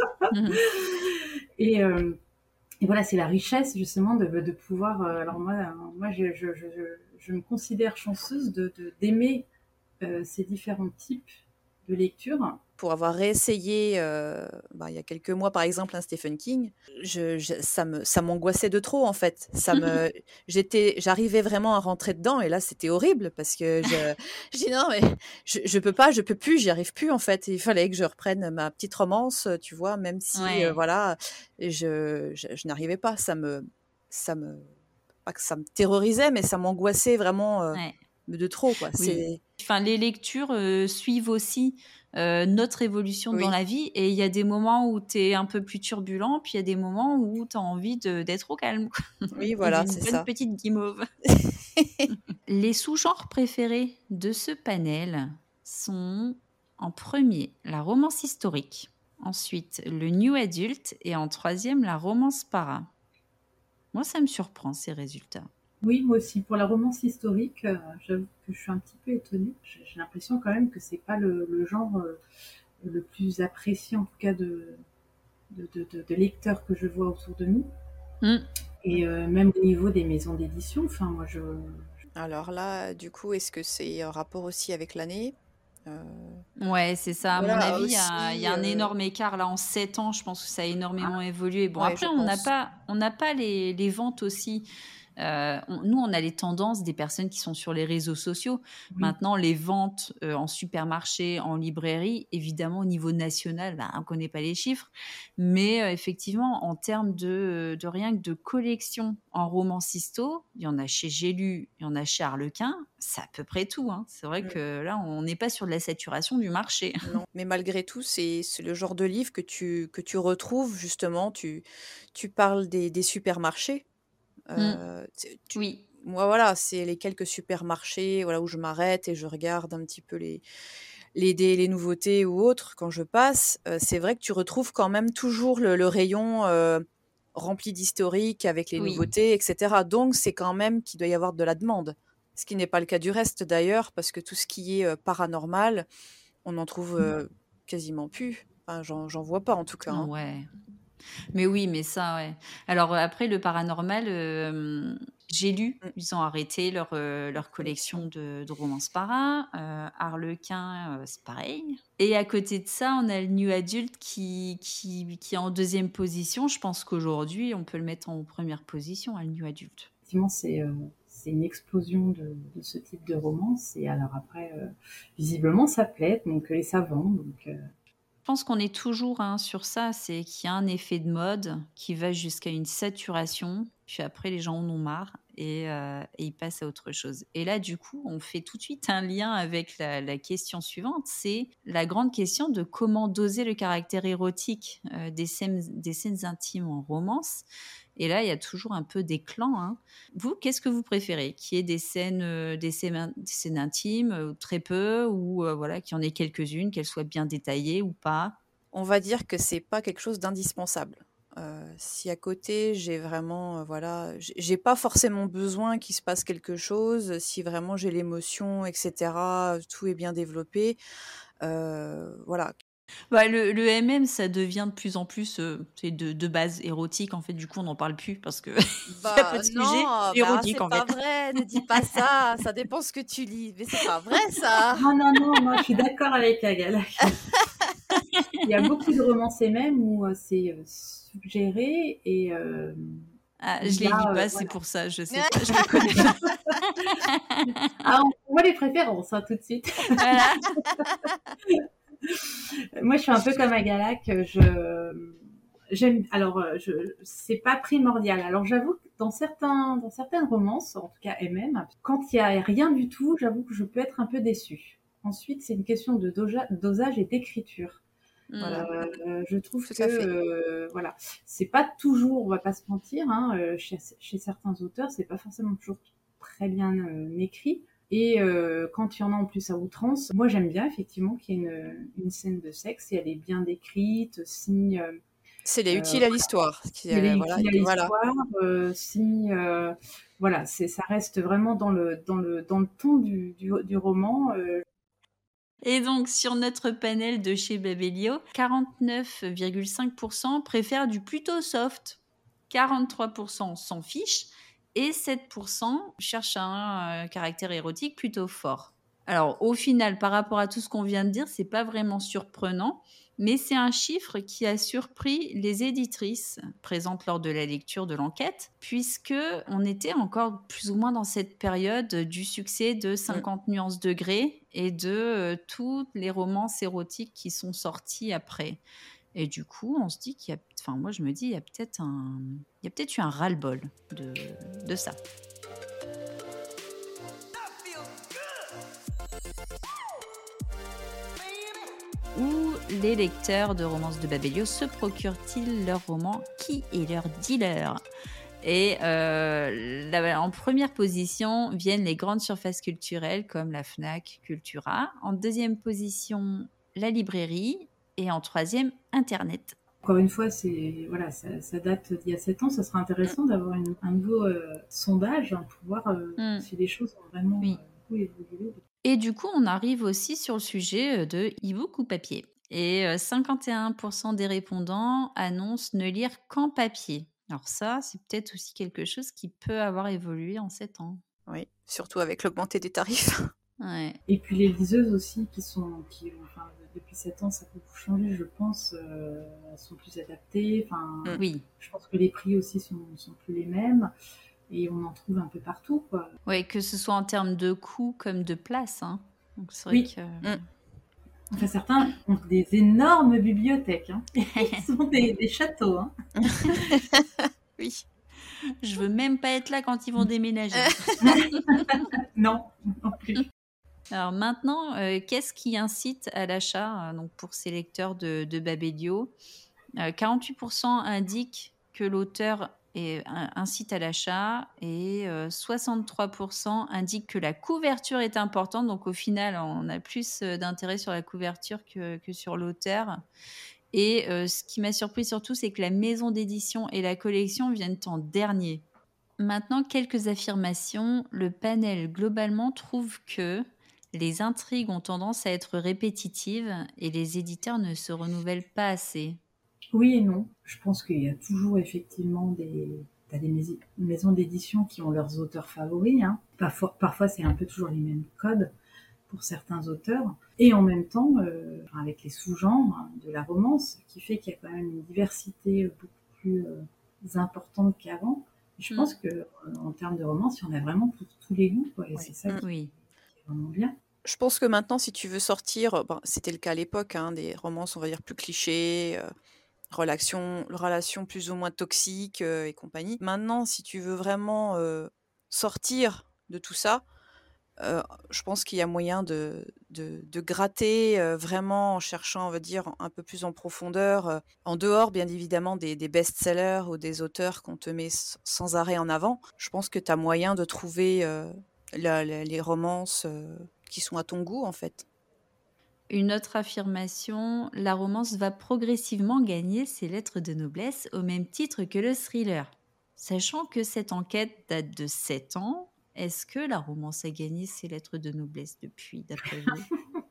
Speaker 3: et, euh, et voilà, c'est la richesse justement de, de pouvoir. Euh, alors moi, moi, je, je, je, je me considère chanceuse de, de d'aimer euh, ces différents types de lecture
Speaker 2: pour avoir réessayé, heu, bah, il y a quelques mois, par exemple, un Stephen King, je je ça me ça m'angoissait de trop, en fait. Ça me j'étais j'arrivais vraiment à rentrer dedans et là, c'était horrible parce que je je dis: «Non, mais je je peux pas, je peux plus, j'y arrive plus, en fait». Il fallait que je reprenne ma petite romance, heu, tu vois? Même si, heu,
Speaker 1: Ouais,
Speaker 2: voilà, je je je n'arrivais pas. Ça me ça me pas que ça me terrorisait, mais ça m'angoissait vraiment, heu,
Speaker 1: ouais.
Speaker 2: de trop, quoi.
Speaker 1: Oui.
Speaker 2: C'est
Speaker 1: Enfin, les lectures, heu, suivent aussi, heu, notre évolution dans
Speaker 2: oui,
Speaker 1: la vie et il y a des moments où tu es un peu plus turbulent, puis il y a des moments où tu as envie de d'être au calme, quoi
Speaker 2: oui,
Speaker 1: et
Speaker 2: voilà,
Speaker 1: d'une
Speaker 2: c'est
Speaker 1: bonne
Speaker 2: ça.
Speaker 1: petite guimauve. Les sous-genres préférés de ce panel sont, en premier la romance historique, ensuite le new adult et en troisième la romance para. Moi, ça me surprend ces résultats.
Speaker 3: Oui, moi aussi. Pour la romance historique, euh, j'avoue que je suis un petit peu étonnée. J'ai j'ai l'impression quand même que c'est pas le, le genre euh, le plus apprécié, en tout cas de, de, de, de- de lecteurs que je vois autour de nous.
Speaker 1: Mmh.
Speaker 3: Et euh, même au niveau des maisons d'édition, enfin, moi, je,
Speaker 2: Alors là, du coup, est-ce que c'est en rapport aussi avec l'année? Heu,
Speaker 1: Ouais, c'est ça. À mon
Speaker 2: voilà
Speaker 1: avis, il y a il y
Speaker 2: aussi,
Speaker 1: a un
Speaker 2: heu,
Speaker 1: énorme écart là en sept ans. Je pense que ça a énormément évolué. Bon,
Speaker 2: ouais,
Speaker 1: après,
Speaker 2: je
Speaker 1: on n'a
Speaker 2: pense.
Speaker 1: pas on n'a pas les les ventes aussi. Heu, on nous, on a les tendances des personnes qui sont sur les réseaux sociaux.
Speaker 3: oui,
Speaker 1: Maintenant, les ventes, heu, en supermarché, en librairie, évidemment, au niveau national, bah, on connaît pas les chiffres. Mais, heu, effectivement, en termes de, de rien que de collection en romance histo, il y en a chez J'ai lu, il y en a chez Harlequin, c'est à peu près tout, hein. C'est vrai
Speaker 2: Mmh,
Speaker 1: que là, on n'est pas sur de la saturation du marché.
Speaker 2: non, mais malgré tout, c'est c'est le genre de livre que tu que tu retrouves justement, tu tu parles des des supermarchés,
Speaker 1: Mmh.
Speaker 2: heu, tu tu
Speaker 1: Oui.
Speaker 2: moi, voilà, c'est les quelques supermarchés, voilà, où je m'arrête et je regarde un petit peu les les dé les nouveautés ou autres quand je passe, heu, c'est vrai que tu retrouves quand même toujours le le rayon, heu, rempli d'historiques avec les
Speaker 1: Oui.
Speaker 2: nouveautés et cetera. Donc c'est quand même qu'il doit y avoir de la demande. Ce qui n'est pas le cas du reste d'ailleurs, parce que tout ce qui est, heu, paranormal, on en trouve, heu, quasiment plus. Enfin, j'en j'en vois pas en tout cas, hein.
Speaker 1: Ouais. Mais oui, mais ça, ouais. Alors, heu, après le paranormal, hem, J'ai lu,
Speaker 2: Mmh,
Speaker 1: ils ont arrêté leur, heu,
Speaker 2: leur
Speaker 1: leur
Speaker 2: collection.
Speaker 1: collection de de romances para. Heu, Harlequin, heu, c'est pareil et à côté de ça, on a le new adult qui qui qui est en deuxième position. Je pense qu'aujourd'hui, on peut le mettre en première position, hein, le new adult.
Speaker 3: effectivement, c'est euh, c'est une explosion de, de ce type de romance. Et alors après, euh, visiblement, ça plaît, donc, et ça vend. Donc, euh,
Speaker 1: Je pense qu'on est toujours, hein, sur ça, c'est qu'il y a un effet de mode qui va jusqu'à une saturation, puis après les gens en ont marre et, heu et ils passent à autre chose. Et là, du coup, on fait tout de suite un lien avec la la question suivante, c'est la grande question de comment doser le caractère érotique, heu, des scènes des scènes intimes en romance. Et là, il y a toujours un peu des clans, hein. Vous, qu'est-ce que vous préférez? Qu'il y ait des scènes, heu, des scènes in des scènes intimes, heu, très peu ou, heu, voilà, qu'il y en ait quelques-unes, qu'elles soient bien détaillées ou pas?
Speaker 2: On va dire que c'est pas quelque chose d'indispensable. Heu, si à côté j'ai vraiment, heu, voilà, j'ai j'ai pas forcément besoin qu'il se passe quelque chose, si vraiment j'ai l'émotion et cetera, tout est bien développé, heu, voilà.
Speaker 1: Bah, le le M M, ça devient de plus en plus, heu, c'est de de base érotique, en fait, du coup, on n'en parle plus parce que il y a pas
Speaker 2: Bah,
Speaker 1: de sujet
Speaker 2: non, bah,
Speaker 1: érotique,
Speaker 2: c'est
Speaker 1: en
Speaker 2: pas
Speaker 1: fait.
Speaker 2: vrai, ne dis pas ça, ça dépend ce que tu lis, mais c'est pas vrai ça!
Speaker 3: non, non, non, moi, je suis d'accord avec la galaxie. Il y a beaucoup de romances et même où euh, c'est euh, suggéré et euh,
Speaker 1: Ah,
Speaker 3: il
Speaker 1: je
Speaker 3: y
Speaker 1: les lis
Speaker 3: a, euh,
Speaker 1: pas, c'est
Speaker 3: voilà.
Speaker 1: pour ça, je sais pas, je les connais pas.
Speaker 3: Ah, on voit les préférences, hein, tout de suite.
Speaker 1: Voilà.
Speaker 3: Moi, je suis un peu comme Agalak. Je j'aime. Alors, euh, je c'est pas primordial. Alors, j'avoue que dans certains, dans certaines romances, en tout cas M M, quand il y a rien du tout, j'avoue que je peux être un peu déçue. Ensuite, c'est une question de doja- dosage et d'écriture.
Speaker 2: Voilà,
Speaker 1: Mmh.
Speaker 3: Euh, je trouve
Speaker 2: tout
Speaker 3: que
Speaker 2: à fait.
Speaker 3: euh, voilà, c'est pas toujours, on va pas se mentir, hein, euh, chez, chez certains auteurs, c'est pas forcément toujours très bien euh, écrit. Et euh, quand il y en a en plus à outrance, moi j'aime bien effectivement qu'il y ait une, une scène de sexe et elle est bien décrite, si, euh,
Speaker 2: C'est les
Speaker 3: euh,
Speaker 2: utile à l'histoire, qui,
Speaker 3: si elle
Speaker 2: heu,
Speaker 3: est
Speaker 2: voilà,
Speaker 3: utile à
Speaker 2: voilà.
Speaker 3: l'histoire, euh, si euh, voilà, c'est ça reste vraiment dans le dans le dans le ton du, du, du roman. Euh,
Speaker 1: Et donc, sur notre panel de chez Babelio, quarante-neuf virgule cinq préfèrent du plutôt soft, quarante-trois s'en fichent et sept cherchent un euh, caractère érotique plutôt fort. Alors, au final, par rapport à tout ce qu'on vient de dire, c'est pas vraiment surprenant, mais c'est un chiffre qui a surpris les éditrices présentes lors de la lecture de l'enquête, puisque on était encore plus ou moins dans cette période du succès de
Speaker 2: Mm.
Speaker 1: cinquante nuances degrés et de euh, toutes les romances érotiques qui sont sorties après. Et du coup, on se dit qu'il y a, enfin, moi je me dis, il y a peut-être un, il y a peut-être eu un ras-le-bol de, de ça. Où les lecteurs de romances de Babelio se procurent-ils leurs romans? Qui est leur dealer? Et euh, là, en première position viennent les grandes surfaces culturelles comme la Fnac, Cultura. En deuxième position, la librairie. Et en troisième, Internet.
Speaker 3: Encore une fois, c'est voilà, ça, ça date d'il y a sept ans. Ça sera intéressant d'avoir une- un nouveau euh, sondage hein, pour voir euh,
Speaker 1: Mm.
Speaker 3: si les choses ont vraiment
Speaker 1: Oui.
Speaker 3: euh, beaucoup évolué.
Speaker 1: Et du coup, on arrive aussi sur le sujet de e-book ou papier. Et euh, cinquante et un pour cent des répondants annoncent ne lire qu'en papier. Alors ça, c'est peut-être aussi quelque chose qui peut avoir évolué en sept ans.
Speaker 2: Oui, surtout avec l'augmentée des tarifs.
Speaker 1: Ouais.
Speaker 3: Et puis les liseuses aussi qui sont, qui, enfin, depuis sept ans, ça a beaucoup changé, je pense. Euh, elles sont plus adaptées. Enfin,
Speaker 2: Mm.
Speaker 1: Oui.
Speaker 3: je pense que les prix aussi sont, sont plus les mêmes. Et on en trouve un peu partout, quoi.
Speaker 1: Ouais, que ce soit en termes de coût comme de place. Hein. Donc c'est vrai
Speaker 3: Oui.
Speaker 1: que.
Speaker 2: Mm.
Speaker 3: Enfin, certains ont des énormes bibliothèques. Hein. Ils sont des, des châteaux. Hein.
Speaker 2: Oui.
Speaker 1: Je veux même pas être là quand ils vont déménager.
Speaker 3: Non, non plus.
Speaker 1: Alors maintenant, euh, qu'est-ce qui incite à l'achat euh, donc pour ces lecteurs de, de Babelio? Euh, quarante-huit pour cent indiquent que l'auteur est, un- incite à l'achat et euh, soixante-trois pour cent indiquent que la couverture est importante. Donc au final, on a plus euh, d'intérêt sur la couverture que, que sur l'auteur. Et euh, ce qui m'a surpris surtout, c'est que la maison d'édition et la collection viennent en dernier. Maintenant, quelques affirmations. Le panel globalement trouve que les intrigues ont tendance à être répétitives et les éditeurs ne se renouvellent pas assez.
Speaker 3: Oui et non. Je pense qu'il y a toujours effectivement des, t'as des mais- maisons d'édition qui ont leurs auteurs favoris. Hein. Parfois, parfois, c'est un peu toujours les mêmes codes pour certains auteurs. Et en même temps, euh, avec les sous-genres hein, de la romance, qui fait qu'il y a quand même une diversité beaucoup plus euh, importante qu'avant. Je
Speaker 1: Mm.
Speaker 3: pense que euh, en termes de romance, il y en a vraiment pour tous les goûts. Quoi, et
Speaker 2: Oui.
Speaker 3: c'est ça
Speaker 2: Mm.
Speaker 3: qui
Speaker 1: Oui.
Speaker 3: est vraiment bien.
Speaker 2: Je pense que maintenant, si tu veux sortir, bon, c'était le cas à l'époque, hein, des romances, on va dire, plus clichés, euh, relations, relations plus ou moins toxiques euh, et compagnie. Maintenant, si tu veux vraiment euh, sortir de tout ça, euh, je pense qu'il y a moyen de, de, de gratter euh, vraiment en cherchant, on va dire, un peu plus en profondeur, euh, en dehors, bien évidemment, des, des best-sellers ou des auteurs qu'on te met s- sans arrêt en avant. Je pense que tu as moyen de trouver euh, la- la- les romances euh, qui sont à ton goût, en fait.
Speaker 1: Une autre affirmation, la romance va progressivement gagner ses lettres de noblesse au même titre que le thriller. Sachant que cette enquête date de sept ans, est-ce que la romance a gagné ses lettres de noblesse depuis, d'après vous?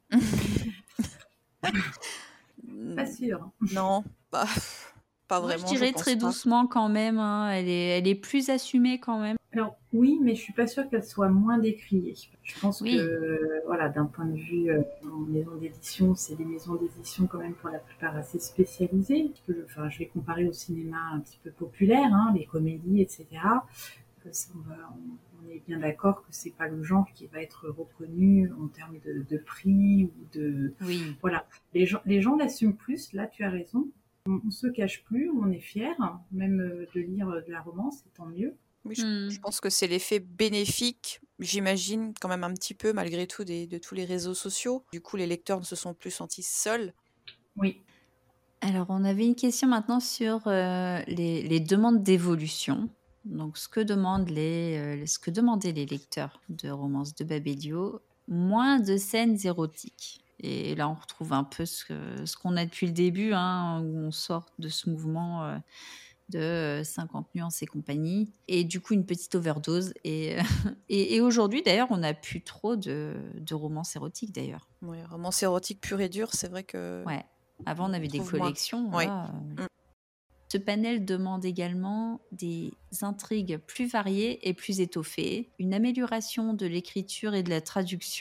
Speaker 3: Pas sûr.
Speaker 2: Non, pas, pas
Speaker 1: Moi, je
Speaker 2: vraiment, je
Speaker 1: dirais
Speaker 2: pense
Speaker 1: très
Speaker 2: pas.
Speaker 1: doucement quand même. Hein. Elle est, elle est plus assumée quand même.
Speaker 3: Alors oui, mais je suis pas sûre qu'elle soit moins décriée. Je pense
Speaker 1: Oui.
Speaker 3: que voilà, d'un point de vue euh, en maison d'édition, c'est des maisons d'édition quand même pour la plupart assez spécialisées. Je, enfin, je vais comparer au cinéma un petit peu populaire, hein, les comédies, et cetera. Euh, ça, on, va, on, on est bien d'accord que c'est pas le genre qui va être reconnu en termes de, de prix ou de
Speaker 1: Oui.
Speaker 3: voilà. Les gens, les gens l'assument plus. Là, tu as raison. On, on se cache plus, on est fier, même euh, de lire de la romance, c'est tant mieux.
Speaker 2: Oui, je,
Speaker 1: Hmm.
Speaker 2: je pense que c'est l'effet bénéfique, j'imagine, quand même un petit peu, malgré tout, des, de tous les réseaux sociaux. Du coup, les lecteurs ne se sont plus sentis seuls.
Speaker 3: Oui.
Speaker 1: Alors, on avait une question maintenant sur euh, les, les demandes d'évolution. Donc, ce que, demandent les, euh, ce que demandaient les lecteurs de romances de Babelio, moins de scènes érotiques. Et là, on retrouve un peu ce, que- ce qu'on a depuis le début, hein, où on sort de ce mouvement euh, de euh, cinquante nuances et compagnie. Et du coup, une petite overdose. Et, euh, et, et aujourd'hui, d'ailleurs, on n'a plus trop de, de romances érotiques, d'ailleurs.
Speaker 2: Oui, romance érotique pure et dure, c'est vrai que
Speaker 1: Ouais. Avant, on avait des
Speaker 2: trouve moins.
Speaker 1: collections.
Speaker 2: Oui.
Speaker 1: Là, euh,
Speaker 2: Mm.
Speaker 1: Ce panel demande également des intrigues plus variées et plus étoffées, une amélioration de l'écriture et de la traduction,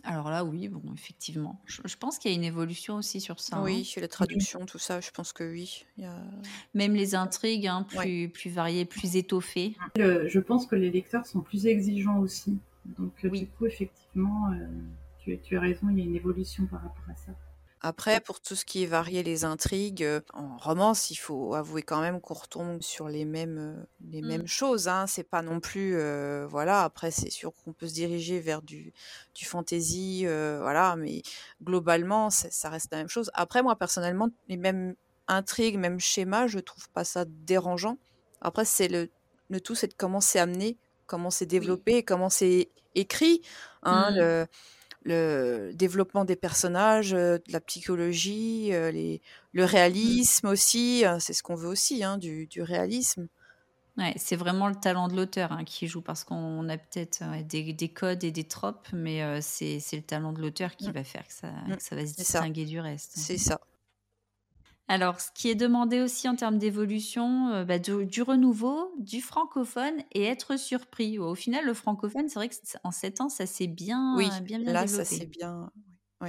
Speaker 1: Alors là, oui, bon, effectivement. Je, je pense qu'il y a une évolution aussi sur ça, hein.
Speaker 2: Oui, la traduction, tout ça, je pense que oui. Il y a...
Speaker 1: Même les intrigues, hein,
Speaker 2: Ouais.
Speaker 1: plus, plus variées, plus étoffées.
Speaker 3: Le- je pense que les lecteurs sont plus exigeants aussi. Donc, euh,
Speaker 1: Oui.
Speaker 3: du coup, effectivement, euh, tu, tu as raison, il y a une évolution par rapport à ça.
Speaker 2: Après, pour tout ce qui est varier les intrigues, euh, en romance, il faut avouer quand même qu'on retombe sur les mêmes, euh, les
Speaker 1: Mm.
Speaker 2: mêmes choses. Hein. C'est pas non plus, euh, voilà. Après, c'est sûr qu'on peut se diriger vers du, du fantasy, euh, voilà. Mais globalement, c'est- ça reste la même chose. Après, moi, personnellement, les mêmes intrigues, même schémas, je trouve pas ça dérangeant. Après, c'est le, le tout, c'est de comment c'est amené, comment c'est développé, comment c'est écrit. Hein,
Speaker 1: Mm.
Speaker 2: le, le développement des personnages, euh, de la psychologie, euh, les, le réalisme aussi, euh, c'est ce qu'on veut aussi, hein, du, du réalisme.
Speaker 1: Ouais, c'est vraiment le talent de l'auteur, hein, qui joue parce qu'on a peut-être ouais, des, des codes et des tropes, mais euh, c'est c'est le talent de l'auteur qui
Speaker 2: Mm,
Speaker 1: va faire que ça,
Speaker 2: mm,
Speaker 1: que ça va se
Speaker 2: c'est ça,
Speaker 1: distinguer du reste.
Speaker 2: c'est ça.
Speaker 1: Alors, ce qui est demandé aussi en termes d'évolution, euh, bah, du, du renouveau, du francophone et être surpris. Au final, le francophone, c'est vrai que c'est- en sept ans, ça s'est bien,
Speaker 2: Oui,
Speaker 1: bien, bien
Speaker 2: là, ça c'est
Speaker 1: développé.
Speaker 2: bien. Ouais.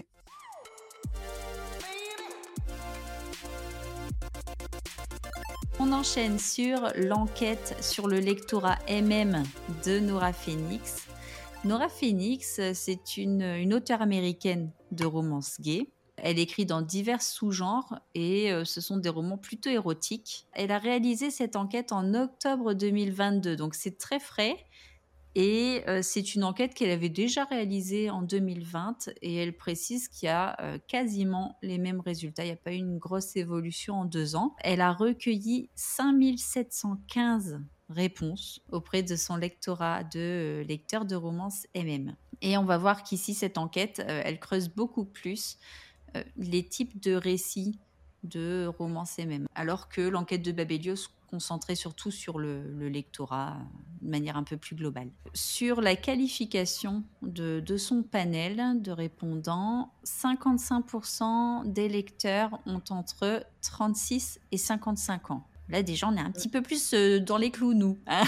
Speaker 1: On enchaîne sur l'enquête sur le lectorat M M de Nora Phoenix. Nora Phoenix, c'est une, une auteure américaine de romance gay. Elle écrit dans divers sous-genres et euh, ce sont des romans plutôt érotiques. Elle a réalisé cette enquête en octobre deux mille vingt-deux, donc c'est très frais. Et euh, c'est une enquête qu'elle avait déjà réalisée en deux mille vingt et elle précise qu'il y a euh, quasiment les mêmes résultats. Il n'y a pas eu une grosse évolution en deux ans. Elle a recueilli cinq mille sept cent quinze réponses auprès de son lectorat de euh, lecteurs de romance M M. Et on va voir qu'ici, cette enquête, euh, elle creuse beaucoup plus euh, les types de récits de romance M M, alors que l'enquête de Babelio se concentrait surtout sur le, le lectorat euh, de manière un peu plus globale. Sur la qualification de, de son panel de répondants, cinquante-cinq pour cent des lecteurs ont entre trente-six et cinquante-cinq ans. Là, déjà, on est un petit peu plus euh, dans les clous, nous. Hein.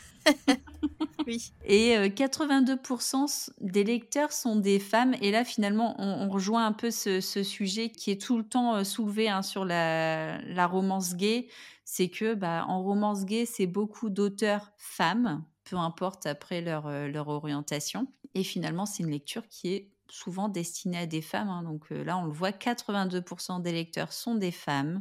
Speaker 2: Oui.
Speaker 1: Et euh, quatre-vingt-deux pour cent des lecteurs sont des femmes. Et là, finalement, on, on rejoint un peu ce, ce sujet qui est tout le temps euh, soulevé hein, sur la, la romance gay. C'est que bah, en romance gay, c'est beaucoup d'auteurs femmes, peu importe après leur, euh, leur orientation. Et finalement, c'est une lecture qui est souvent destinée à des femmes. Hein. Donc euh, là, on le voit, quatre-vingt-deux pour cent des lecteurs sont des femmes,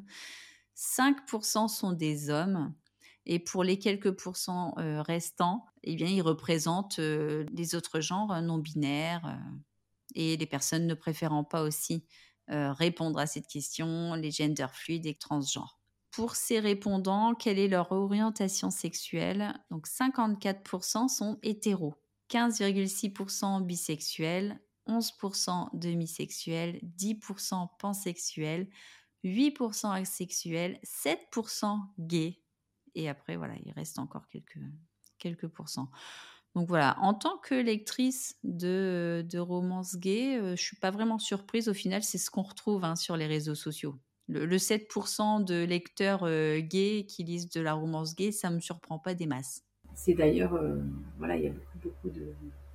Speaker 1: cinq pour cent sont des hommes. Et pour les quelques pourcents euh, restants, eh bien, ils représentent euh, les autres genres non binaires euh, et les personnes ne préférant pas aussi euh, répondre à cette question, les genders fluides et transgenres. Pour ces répondants, quelle est leur orientation sexuelle? Donc cinquante-quatre pour cent sont hétéros, quinze virgule six pour cent bisexuels, onze pour cent demisexuels, dix pour cent pansexuels, huit pour cent asexuels, sept pour cent gays. Et après, voilà, il reste encore quelques, quelques pourcents. Donc voilà, en tant que lectrice de, de romances gays, euh, je ne suis pas vraiment surprise. Au final, c'est ce qu'on retrouve hein, sur les réseaux sociaux. Le, le sept pour cent de lecteurs euh, gays qui lisent de la romance gay, ça ne me surprend pas des masses.
Speaker 3: C'est d'ailleurs, euh, voilà, il y a beaucoup, beaucoup de,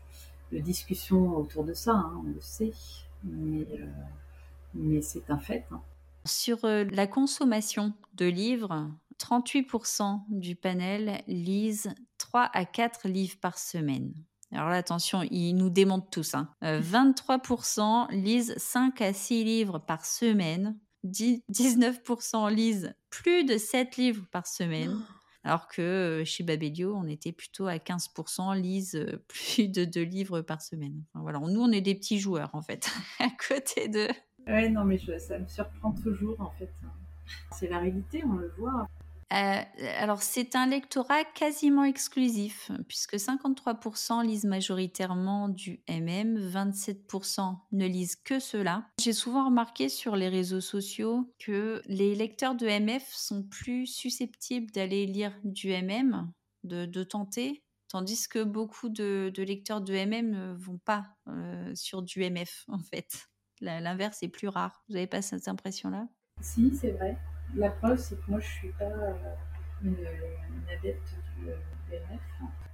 Speaker 3: de discussions autour de ça, hein, on le sait, mais, euh, mais c'est un fait. Hein.
Speaker 1: Sur euh, la consommation de livres, trente-huit pour cent du panel lisent trois à quatre livres par semaine. Alors là, attention, ils nous démontent tous. Hein. Euh, vingt-trois pour cent lisent cinq à six livres par semaine. dix-neuf pour cent lisent plus de sept livres par semaine. Alors que euh, chez Babelio, on était plutôt à quinze pour cent lisent euh, plus de deux livres par semaine. Enfin, voilà, nous, on est des petits joueurs, en fait, à côté de...
Speaker 3: Ouais, non, mais je, ça me surprend toujours, en fait. C'est la réalité, on le voit.
Speaker 1: Euh, alors, c'est un lectorat quasiment exclusif, puisque cinquante-trois pour cent lisent majoritairement du M M, vingt-sept pour cent ne lisent que cela. J'ai souvent remarqué sur les réseaux sociaux que les lecteurs de M F sont plus susceptibles d'aller lire du M M, de, de tenter, tandis que beaucoup de, de lecteurs de M M ne vont pas euh, sur du M F, en fait. L'inverse est plus rare. Vous n'avez pas cette impression-là ?
Speaker 3: Si, c'est vrai. La preuve, c'est que moi, je suis pas euh, une, une adepte du, euh, du M F.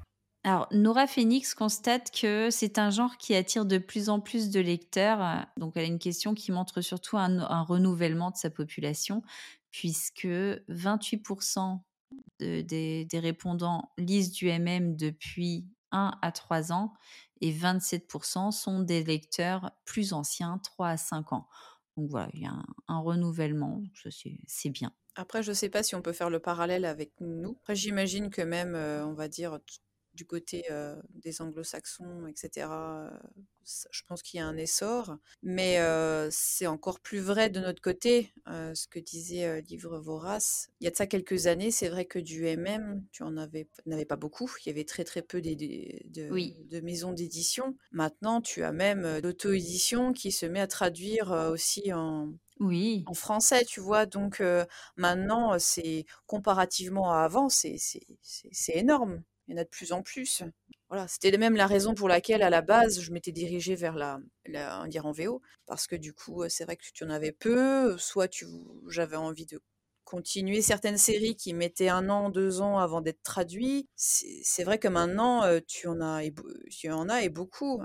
Speaker 1: Alors, Nora Phoenix constate que c'est un genre qui attire de plus en plus de lecteurs. euh, Donc, elle a une question qui montre surtout un, un renouvellement de sa population, puisque vingt-huit pour cent de- des, des répondants lisent du M M depuis un à trois ans et vingt-sept pour cent sont des lecteurs plus anciens, trois à cinq ans. Donc voilà, il y a un, un renouvellement, donc ça, c'est c'est bien.
Speaker 2: Après, je sais pas si on peut faire le parallèle avec nous. Après, j'imagine que même, euh, on va dire, t- du côté euh, des anglo-saxons, et cetera, euh, ça- je pense qu'il y a un essor. Mais euh, c'est encore plus vrai de notre côté, euh, ce que disait euh, Livre Vorace. Il y a de ça quelques années, c'est vrai que du M M, tu en avais, n'avais pas beaucoup. Il y avait très très peu d'édi- de,
Speaker 1: Oui,
Speaker 2: de maisons d'édition. Maintenant, tu as même euh, l'auto-édition qui se met à traduire euh, aussi en
Speaker 1: oui.
Speaker 2: en français, tu vois? Donc heu, maintenant, heu, c'est comparativement à avant, c'est c'est c'est c'est énorme. Il y en a de plus en plus. Voilà, c'était même la raison pour laquelle, à la base, je m'étais dirigée vers la la lire en V O. Parce que du coup, heu, c'est vrai que tu en avais peu, soit tu j'avais envie de continuer certaines séries qui mettaient un an, deux ans avant d'être traduits. C'est c'est vrai que maintenant, heu, tu en as et beau tu en as et beaucoup.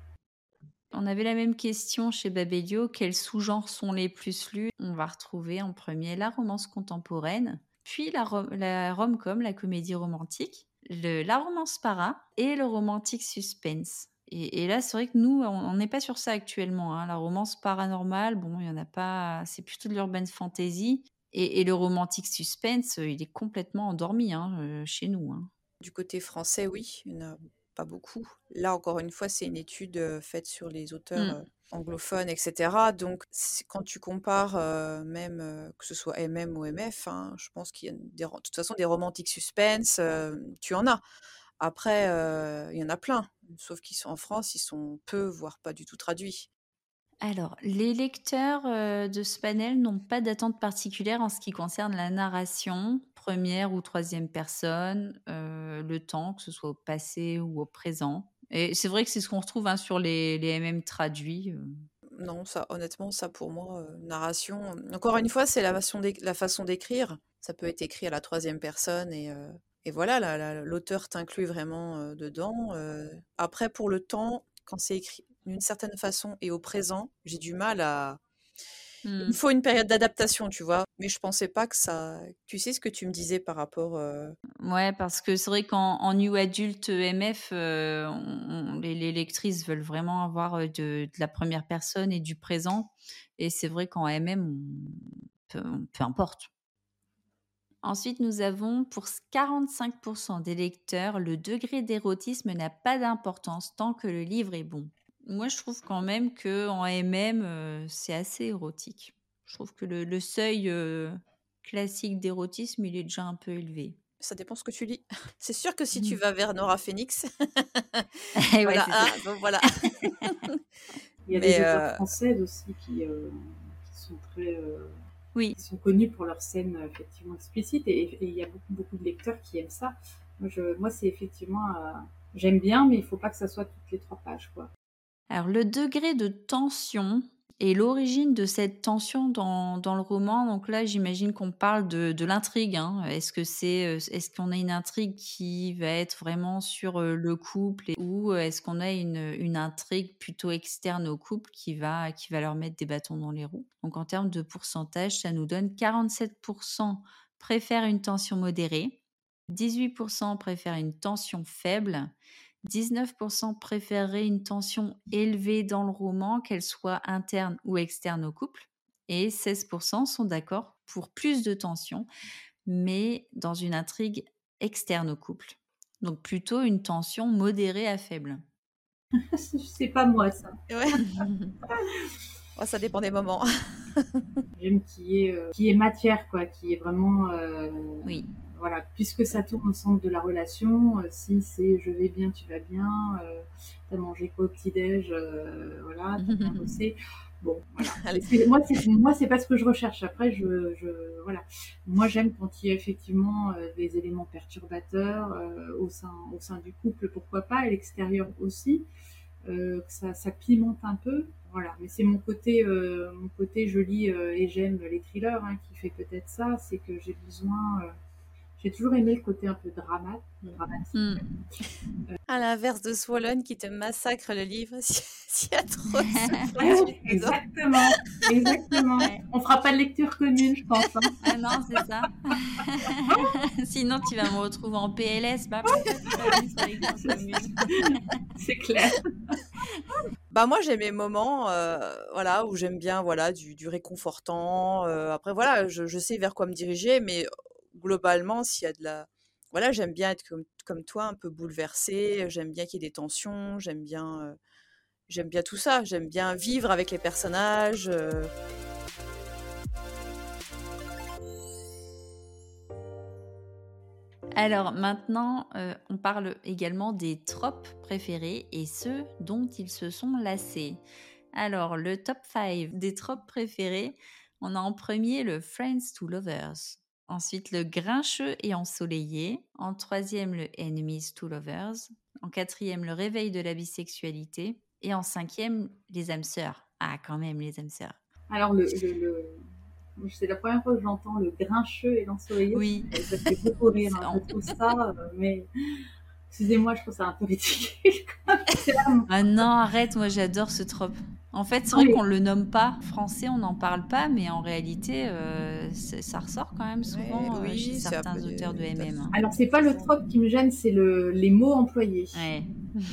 Speaker 1: On avait la même question chez Babelio. Quels sous-genres sont les plus lus? On va retrouver en premier la romance contemporaine, puis la, rom- la rom-com, la comédie romantique, le- la romance para et le romantique suspense. Et, et là, c'est vrai que nous, on on n'est pas sur ça actuellement, hein. La romance paranormale, bon, il y en a pas. C'est plutôt de l'urban fantasy. Et, et le romantique suspense, euh, il est complètement endormi, hein, euh, chez nous, hein.
Speaker 2: Du côté français, oui, il n'y en a pas beaucoup. Là, encore une fois, c'est une étude euh, faite sur les auteurs
Speaker 1: Mm.
Speaker 2: euh, anglophones, et cetera. Donc, c'est- quand tu compares, euh, même euh, que ce soit M M ou M F, hein, je pense qu'il y a des, ro- de toute façon des romantiques suspense, euh, tu en as. Après, euh, il y en a plein, sauf qu'ils sont en France, ils sont peu, voire pas du tout traduits.
Speaker 1: Alors, les lecteurs euh, de ce panel n'ont pas d'attente particulière en ce qui concerne la narration, première ou troisième personne, euh, le temps, que ce soit au passé ou au présent. Et c'est vrai que c'est ce qu'on retrouve, hein, sur les, les M M traduits. euh.
Speaker 2: Non, ça, honnêtement, ça pour moi, euh, narration. Encore une fois, c'est la façon d'éc- la façon d'écrire. Ça peut être écrit à la troisième personne et, euh, et voilà, la- la- l'auteur t'inclut vraiment euh, dedans. euh. Après, pour le temps, quand c'est écrit d'une certaine façon et au présent, j'ai du mal à. Il me
Speaker 1: Hmm.
Speaker 2: faut une période d'adaptation, tu vois. Mais je pensais pas que ça. Tu sais ce que tu me disais par rapport. euh,
Speaker 1: Ouais, parce que c'est vrai qu'en en New Adult M F, euh, on- on- les, les lectrices veulent vraiment avoir euh, de, de la première personne et du présent. Et c'est vrai qu'en M M, on- peu, peu importe. Ensuite, nous avons pour quarante-cinq pour cent des lecteurs, le degré d'érotisme n'a pas d'importance tant que le livre est bon. Moi, je trouve quand même que en M M, euh, c'est assez érotique. Je trouve que le, le seuil euh, classique d'érotisme, il est déjà un peu élevé.
Speaker 2: Ça dépend ce que tu lis. C'est sûr que si tu
Speaker 1: Mhm.
Speaker 2: vas vers Nora Phoenix,
Speaker 1: Ouais,
Speaker 2: voilà,
Speaker 1: c'est ça.
Speaker 2: ah, donc voilà.
Speaker 3: Il y a des
Speaker 2: Mais
Speaker 3: auteurs
Speaker 2: euh,
Speaker 3: françaises aussi qui, euh, qui sont très, euh,
Speaker 1: Oui.
Speaker 3: qui sont connus pour leurs scènes euh, effectivement explicites et, et il y a beaucoup beaucoup de lecteurs qui aiment ça. Moi, je, moi c'est effectivement, euh, j'aime bien, mais il faut pas que ça soit toutes les trois pages, quoi.
Speaker 1: Alors, le degré de tension et l'origine de cette tension dans, dans le roman, donc là, j'imagine qu'on parle de, de l'intrigue, hein. Est-ce que c'est, euh, est-ce qu'on a une intrigue qui va être vraiment sur euh, le couple et- ou euh, est-ce qu'on a une, une intrigue plutôt externe au couple qui va, qui va leur mettre des bâtons dans les roues? Donc, en termes de pourcentage, ça nous donne quarante-sept pour cent préfèrent une tension modérée, dix-huit pour cent préfèrent une tension faible, dix-neuf pour cent préféreraient une tension élevée dans le roman, qu'elle soit interne ou externe au couple. Et seize pour cent sont d'accord pour plus de tension, mais dans une intrigue externe au couple. Donc plutôt une tension modérée à faible.
Speaker 3: C'est pas moi ça.
Speaker 2: ouais, oh, ça dépend des moments.
Speaker 3: J'aime qu'il y ait, euh, qu'il y ait matière, quoi, qui est vraiment, euh,
Speaker 1: Oui.
Speaker 3: voilà, puisque ça tourne au centre de la relation. Euh, si c'est je vais bien, tu vas bien, euh, t'as mangé quoi au petit-déj, euh, voilà, t'as bien bossé. Bon, voilà.
Speaker 2: Allez.
Speaker 3: C'est- moi, c'est moi, c'est pas ce que je recherche. Après, je, je voilà. Moi, j'aime quand il y a effectivement euh, des éléments perturbateurs euh, au sein, au sein du couple, pourquoi pas, à l'extérieur aussi. Euh, que ça, ça pimente un peu. Voilà, mais c'est mon côté, euh, mon côté je lis euh, et j'aime les thrillers hein, qui fait peut-être ça, c'est que j'ai besoin, euh, j'ai toujours aimé le côté un peu drama, dramatique.
Speaker 1: Mm.
Speaker 2: À l'inverse de Swollen qui te massacre le livre si- s'il y a trop de
Speaker 3: Ouais,
Speaker 2: sous-produits dedans.
Speaker 3: exactement, exactement.
Speaker 1: Ouais.
Speaker 3: On fera pas de lecture commune, je pense. Hein.
Speaker 1: Ah non, c'est ça. Sinon, tu vas me retrouver en P L S. Bah, pourquoi tu pas mis sur lecture commune?
Speaker 3: C'est clair.
Speaker 2: Bah moi j'ai mes moments euh, voilà où j'aime bien voilà du, du réconfortant. Euh, après voilà je, je sais vers quoi me diriger, mais globalement s'il y a de la voilà j'aime bien être comme, comme toi un peu bouleversée. J'aime bien qu'il y ait des tensions. J'aime bien euh, j'aime bien tout ça. J'aime bien vivre avec les personnages. euh.
Speaker 1: Alors maintenant, euh, on parle également des tropes préférés et ceux dont ils se sont lassés. Alors, le top cinq des tropes préférés, on a en premier le Friends to Lovers. Ensuite, le Grincheux et Ensoleillé. En troisième, le Enemies to Lovers. En quatrième, le Réveil de la bisexualité. Et en cinquième, les âmes sœurs. Ah, quand même, les âmes sœurs.
Speaker 3: Alors, le, le, le... c'est la première fois que j'entends le Grincheux et l'ensoleillé.
Speaker 1: Oui.
Speaker 3: Ça fait beaucoup rire. Hein. Je trouve ça, euh, mais excusez-moi, je trouve ça un peu ridicule.
Speaker 1: Ah non, arrête, moi j'adore ce trope. En fait, c'est vrai qu'on le nomme pas français, on n'en parle pas, mais en réalité, euh, ça ressort quand même souvent
Speaker 2: Ouais,
Speaker 1: euh,
Speaker 2: oui,
Speaker 1: chez
Speaker 2: c'est
Speaker 1: certains
Speaker 2: un peu
Speaker 1: auteurs de
Speaker 2: de-
Speaker 1: M M. Hein.
Speaker 3: Alors, c'est pas le trope qui me gêne, c'est le, les mots employés.
Speaker 1: Ouais.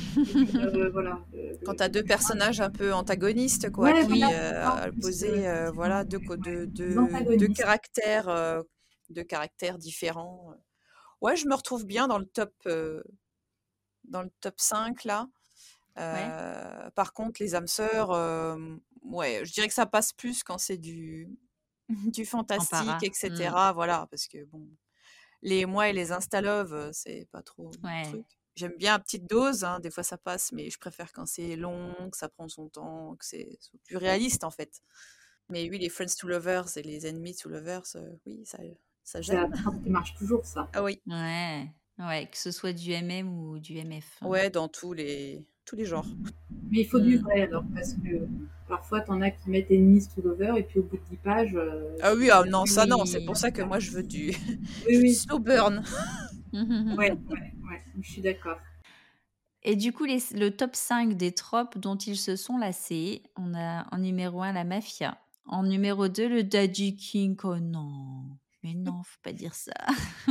Speaker 3: Euh, voilà. Le-
Speaker 2: Quand
Speaker 3: le-
Speaker 2: t'as deux personnages un peu antagonistes quoi
Speaker 3: Ouais,
Speaker 2: qui
Speaker 3: voilà,
Speaker 2: euh,
Speaker 3: c'est ça.
Speaker 2: posaient euh,
Speaker 3: Effectivement,
Speaker 2: voilà deux,
Speaker 3: ouais,
Speaker 2: co- deux,
Speaker 3: ouais.
Speaker 2: deux,
Speaker 3: Les
Speaker 2: deux
Speaker 3: antagonistes.
Speaker 2: caractères euh, deux caractères différents. Ouais, je me retrouve bien dans le top euh, dans le top cinq là.
Speaker 1: Ouais.
Speaker 2: Euh, par contre, les âmes sœurs, euh, ouais, je dirais que ça passe plus quand c'est du, du
Speaker 1: En
Speaker 2: fantastique,
Speaker 1: para. Mm.
Speaker 2: et cetera. Voilà, parce que bon, les moi et les Instalove, euh, c'est pas trop mon
Speaker 1: Ouais.
Speaker 2: truc. J'aime bien à petite dose, hein, des fois ça passe, mais je préfère quand c'est long, que ça prend son temps, que c'est c'est plus réaliste en fait. Mais oui, les Friends to Lovers et les Enemies to Lovers, euh, oui, ça, ça
Speaker 3: C'est la
Speaker 2: j'aime.
Speaker 3: trope qui marche toujours, ça.
Speaker 2: Ah oui,
Speaker 1: Ouais. Ouais, que ce soit du M M ou du M F. hein.
Speaker 2: ouais, dans tous les tous les genres.
Speaker 3: Mais il faut du
Speaker 1: Mm.
Speaker 3: vrai, alors, parce que parfois, t'en as qui mettent Enemies to Lover, et puis au bout de dix pages... euh,
Speaker 2: Ah oui,
Speaker 3: c'est-
Speaker 2: ah non, ça non, c'est
Speaker 1: Oui.
Speaker 2: pour ça que moi je veux du,
Speaker 3: Oui,
Speaker 2: je veux du
Speaker 3: oui,
Speaker 2: slow burn.
Speaker 3: ouais, ouais, ouais, je suis d'accord.
Speaker 1: Et du coup, les- le top cinq des tropes dont ils se sont lassés, on a en numéro un la mafia. En numéro deux, le Daddy King. Oh non, mais non, faut pas dire ça.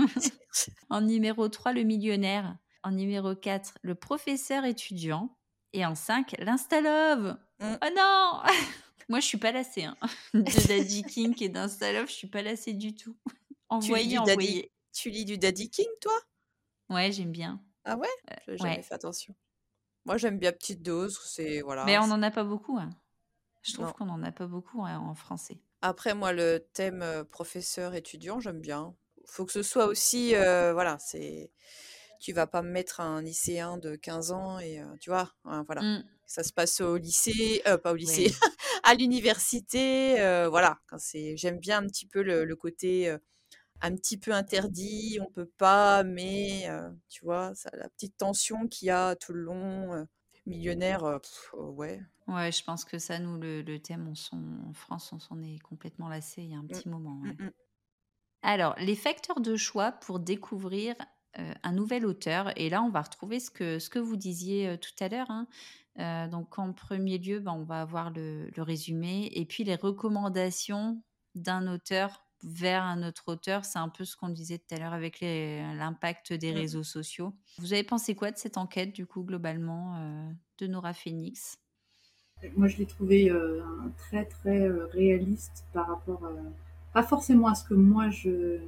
Speaker 1: En numéro trois, le millionnaire. En numéro quatre, le professeur étudiant. Et en cinq, l'Instalove.
Speaker 2: Mm.
Speaker 1: Oh non Moi, je suis pas lassée. Hein. De Daddy King et d'Instalove, je suis pas lassée du tout.
Speaker 2: Tu lis
Speaker 1: Envoyez,
Speaker 2: du Daddy,
Speaker 1: envoyez.
Speaker 2: tu lis du Daddy King, toi?
Speaker 1: Ouais, j'aime bien.
Speaker 2: Ah ouais?
Speaker 1: Euh,
Speaker 2: J'avais jamais
Speaker 1: ouais.
Speaker 2: fait attention. Moi, j'aime bien petite dose, c'est
Speaker 1: Mais
Speaker 2: voilà.
Speaker 1: on
Speaker 2: c'est-
Speaker 1: n'en a pas beaucoup. Hein. Je trouve
Speaker 2: Non.
Speaker 1: qu'on n'en a pas beaucoup hein, en français.
Speaker 2: Après, moi, le thème euh, professeur-étudiant, j'aime bien. Faut que ce soit aussi, euh, voilà, c'est, tu vas pas me mettre un lycéen de quinze ans et euh, tu vois, hein, voilà.
Speaker 1: Mm.
Speaker 2: Ça se passe au lycée, euh, pas au lycée,
Speaker 1: Oui.
Speaker 2: à l'université, euh, voilà. Quand c'est, j'aime bien un petit peu le, le côté euh, un petit peu interdit, on peut pas, mais euh, tu vois, ça, la petite tension qu'il y a tout le long. euh, millionnaire, euh, pff, euh, ouais.
Speaker 1: Ouais, je pense que ça, nous, le, le thème, on s'en- en France, on s'en est complètement lassé il y a un
Speaker 2: Mm,
Speaker 1: petit moment.
Speaker 2: mm,
Speaker 1: ouais.
Speaker 2: mm.
Speaker 1: Alors, les facteurs de choix pour découvrir euh, un nouvel auteur. Et là, on va retrouver ce que, ce que vous disiez euh, tout à l'heure. hein. Euh, donc, en premier lieu, ben, on va avoir le, le résumé et puis les recommandations d'un auteur vers un autre auteur. C'est un peu ce qu'on disait tout à l'heure avec les- l'impact des
Speaker 2: Mm.
Speaker 1: réseaux sociaux. Vous avez pensé quoi de cette enquête, du coup, globalement, euh, de Nora Phoenix?
Speaker 3: Moi, je l'ai trouvé euh, un très, très euh, réaliste par rapport à... Pas forcément à ce que moi, je,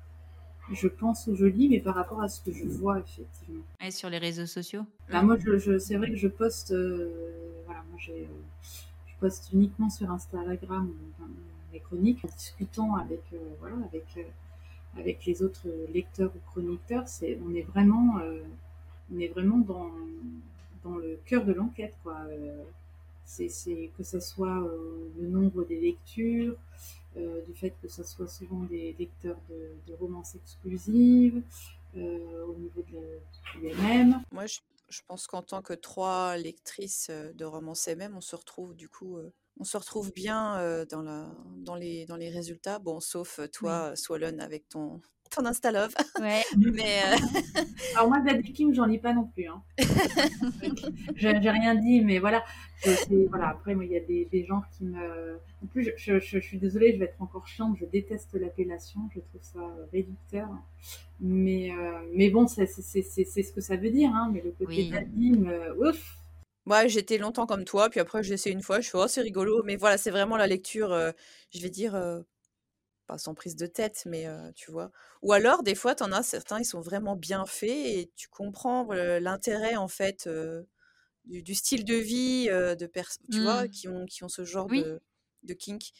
Speaker 3: je pense ou je lis, mais par rapport à ce que je vois, effectivement.
Speaker 1: Ouais, sur les réseaux sociaux?
Speaker 3: Bah, moi, je, je, c'est vrai que je poste... euh, voilà, moi, j'ai... euh, je poste uniquement sur Instagram euh, mes chroniques en discutant avec, euh, voilà, avec, euh, avec les autres lecteurs ou chroniqueurs. C'est, on est vraiment, euh, on est vraiment dans, dans le cœur de l'enquête, quoi. Euh, c'est, c'est que ce soit euh, le nombre des lectures, euh, du fait que ce soit souvent des lecteurs de, de romances exclusives, euh, au niveau de la, du M M.
Speaker 2: Moi, je, je pense qu'en tant que trois lectrices euh, de romance M M, on se retrouve du coup, euh, on se retrouve bien euh, dans la, dans les, dans les résultats. Bon, sauf euh,
Speaker 1: Oui.
Speaker 2: toi, Swollen, avec ton, ton Insta Love.
Speaker 1: Ouais.
Speaker 2: Mais euh,
Speaker 3: Alors moi, Zadie Kim, j'en lis pas non plus. Hein. j'ai, j'ai rien dit, mais voilà. Je, c'est, voilà. Après, moi, il y a des, des gens qui me... En plus, je, je, je, je suis désolée, je vais être encore chiante, je déteste l'appellation, je trouve ça réducteur. Mais, euh, mais bon, c'est, c'est, c'est, c'est, c'est ce que ça veut dire, hein. Mais le côté
Speaker 1: Oui.
Speaker 3: Zadie, me... ouf.
Speaker 2: Ouais, j'étais longtemps comme toi, puis après j'ai essayé une fois, je fais oh c'est rigolo, mais voilà, c'est vraiment la lecture, euh, je vais dire, euh, pas sans prise de tête, mais euh, tu vois. Ou alors, des fois, t'en as certains, ils sont vraiment bien faits et tu comprends euh, l'intérêt en fait euh, du, du style de vie euh, de pers- tu vois,
Speaker 1: Mm.
Speaker 2: qui ont, qui ont ce genre
Speaker 1: Oui.
Speaker 2: de, de kink.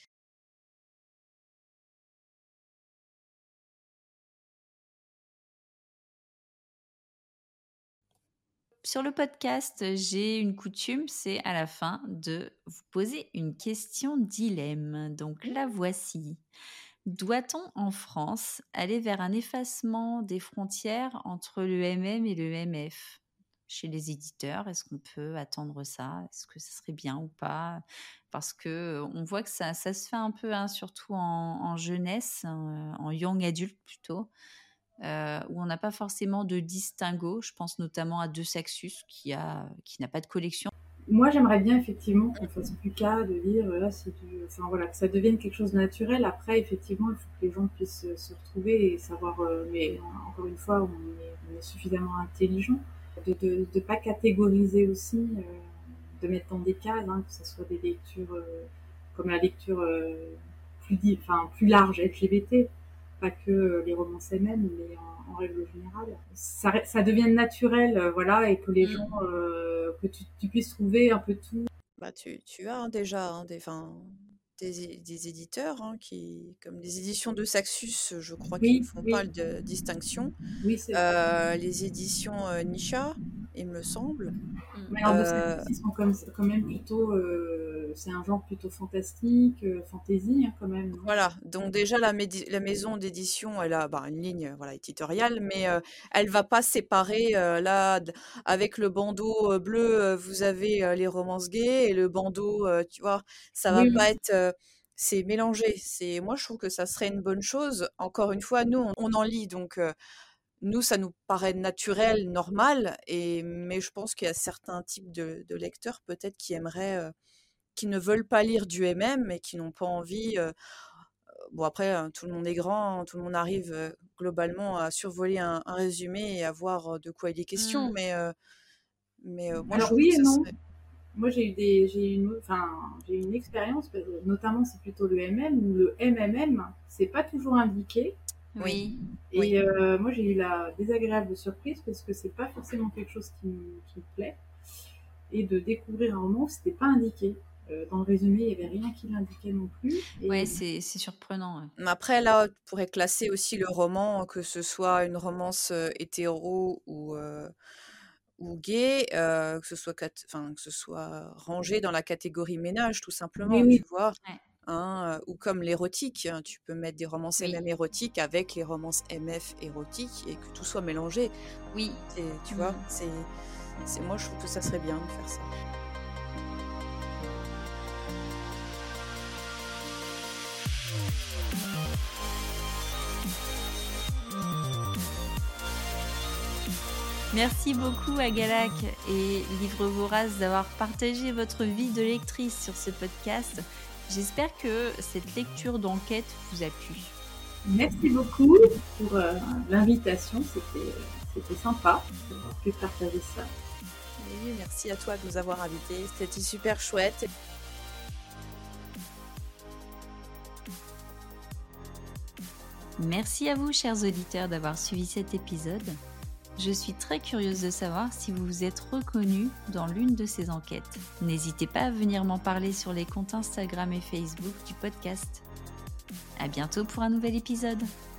Speaker 1: Sur le podcast, j'ai une coutume, c'est à la fin de vous poser une question dilemme. Donc la voici. Doit-on en France aller vers un effacement des frontières entre le M M et le M F chez les éditeurs? Est-ce qu'on peut attendre ça? Est-ce que ça serait bien ou pas? Parce que euh, on voit que ça, ça se fait un peu, hein, surtout en, en jeunesse, hein, en young adulte plutôt, euh, où on n'a pas forcément de distinguo. Je pense notamment à De Saxus qui a qui n'a pas de collection.
Speaker 3: Moi, j'aimerais bien effectivement qu'on fasse plus cas de dire là, c'est du... enfin voilà, que ça devienne quelque chose de naturel. Après, effectivement, il faut que les gens puissent euh, se retrouver et savoir. Euh, mais euh, encore une fois, on est, on est suffisamment intelligent de de, de pas catégoriser aussi, euh, de mettre dans des cases, hein, que ce soit des lectures euh, comme la lecture euh, plus di- enfin plus large L G B T, pas que euh, les romances M M, mais en, en règle générale, ça, ça devienne naturel, euh, voilà, et que les
Speaker 1: Mm.
Speaker 3: gens, euh, que tu, tu puisses trouver un peu tout.
Speaker 2: Bah tu, tu as hein, déjà hein, des, 'fin, des, é- des éditeurs hein, qui, comme les éditions de Saxus, je crois qu'ils ne
Speaker 3: Oui,
Speaker 2: font
Speaker 3: oui,
Speaker 2: pas de distinction.
Speaker 3: oui, c'est vrai.
Speaker 2: Euh, les éditions euh, Nisha, il me semble.
Speaker 3: Mais alors, de ces
Speaker 2: Euh,
Speaker 3: ils sont comme, quand même plutôt, euh, c'est un genre plutôt fantastique, euh, fantasy, hein, quand même, non?
Speaker 2: voilà, donc déjà la, médi- la maison d'édition, elle a bah, une ligne euh, voilà, éditoriale, mais euh, elle va pas séparer. Euh, là, d- avec le bandeau euh, bleu, euh, vous avez euh, les romances gays et le bandeau, euh, tu vois, ça va
Speaker 3: Oui,
Speaker 2: pas
Speaker 3: oui,
Speaker 2: être. Euh, c'est mélangé. C'est, moi, je trouve que ça serait une bonne chose. Encore une fois, nous, on, on en lit, donc euh, nous, ça nous paraît naturel, normal, et, mais je pense qu'il y a certains types de, de lecteurs peut-être qui aimeraient, euh, qui ne veulent pas lire du M M et qui n'ont pas envie. Euh, bon, après, euh, tout le monde est grand, tout le monde arrive euh, globalement à survoler un, un résumé et à voir euh, de quoi il est question,
Speaker 1: Mm.
Speaker 2: mais, euh, mais euh, moi, je
Speaker 3: alors
Speaker 2: trouve
Speaker 3: oui
Speaker 2: que
Speaker 3: et
Speaker 2: ça
Speaker 3: non.
Speaker 2: serait.
Speaker 3: Moi, j'ai eu des, j'ai eu une, enfin, j'ai eu une expérience, parce que notamment c'est plutôt le M M, ou le M M M, c'est pas toujours indiqué.
Speaker 2: Oui,
Speaker 1: Oui.
Speaker 2: oui.
Speaker 3: Et euh, moi, j'ai eu la désagréable surprise parce que c'est pas forcément quelque chose qui me, qui me plaît. Et de découvrir un roman, c'était pas indiqué. Euh, dans le résumé, il y avait rien qui l'indiquait non plus. Et
Speaker 1: Ouais, c'est c'est surprenant. Ouais.
Speaker 2: Mais après, là, tu pourrais classer aussi le roman, que ce soit une romance euh, hétéro ou, euh, ou gay, euh, que ce soit, cat- enfin, que ce soit rangé dans la catégorie ménage, tout
Speaker 3: oui,
Speaker 2: simplement,
Speaker 3: oui.
Speaker 2: tu vois.
Speaker 1: Ouais.
Speaker 2: Hein, euh, ou comme l'érotique, hein, tu peux mettre des romances
Speaker 1: Oui.
Speaker 2: M M érotiques avec les romances M F érotiques et que tout soit mélangé.
Speaker 1: Oui.
Speaker 2: C'est- tu
Speaker 1: Mm.
Speaker 2: vois, c'est, c'est, moi je trouve que ça serait bien de faire ça.
Speaker 1: Merci beaucoup à Galac et Livre Vorace d'avoir partagé votre vie de lectrice sur ce podcast. J'espère que cette lecture d'enquête vous a plu.
Speaker 3: Merci beaucoup pour euh, l'invitation. C'était, c'était sympa d'avoir pu partager ça.
Speaker 2: Oui, merci à toi de nous avoir invités, c'était super chouette.
Speaker 1: Merci à vous, chers auditeurs, d'avoir suivi cet épisode. Je suis très curieuse de savoir si vous vous êtes reconnus dans l'une de ces enquêtes. N'hésitez pas à venir m'en parler sur les comptes Instagram et Facebook du podcast. À bientôt pour un nouvel épisode.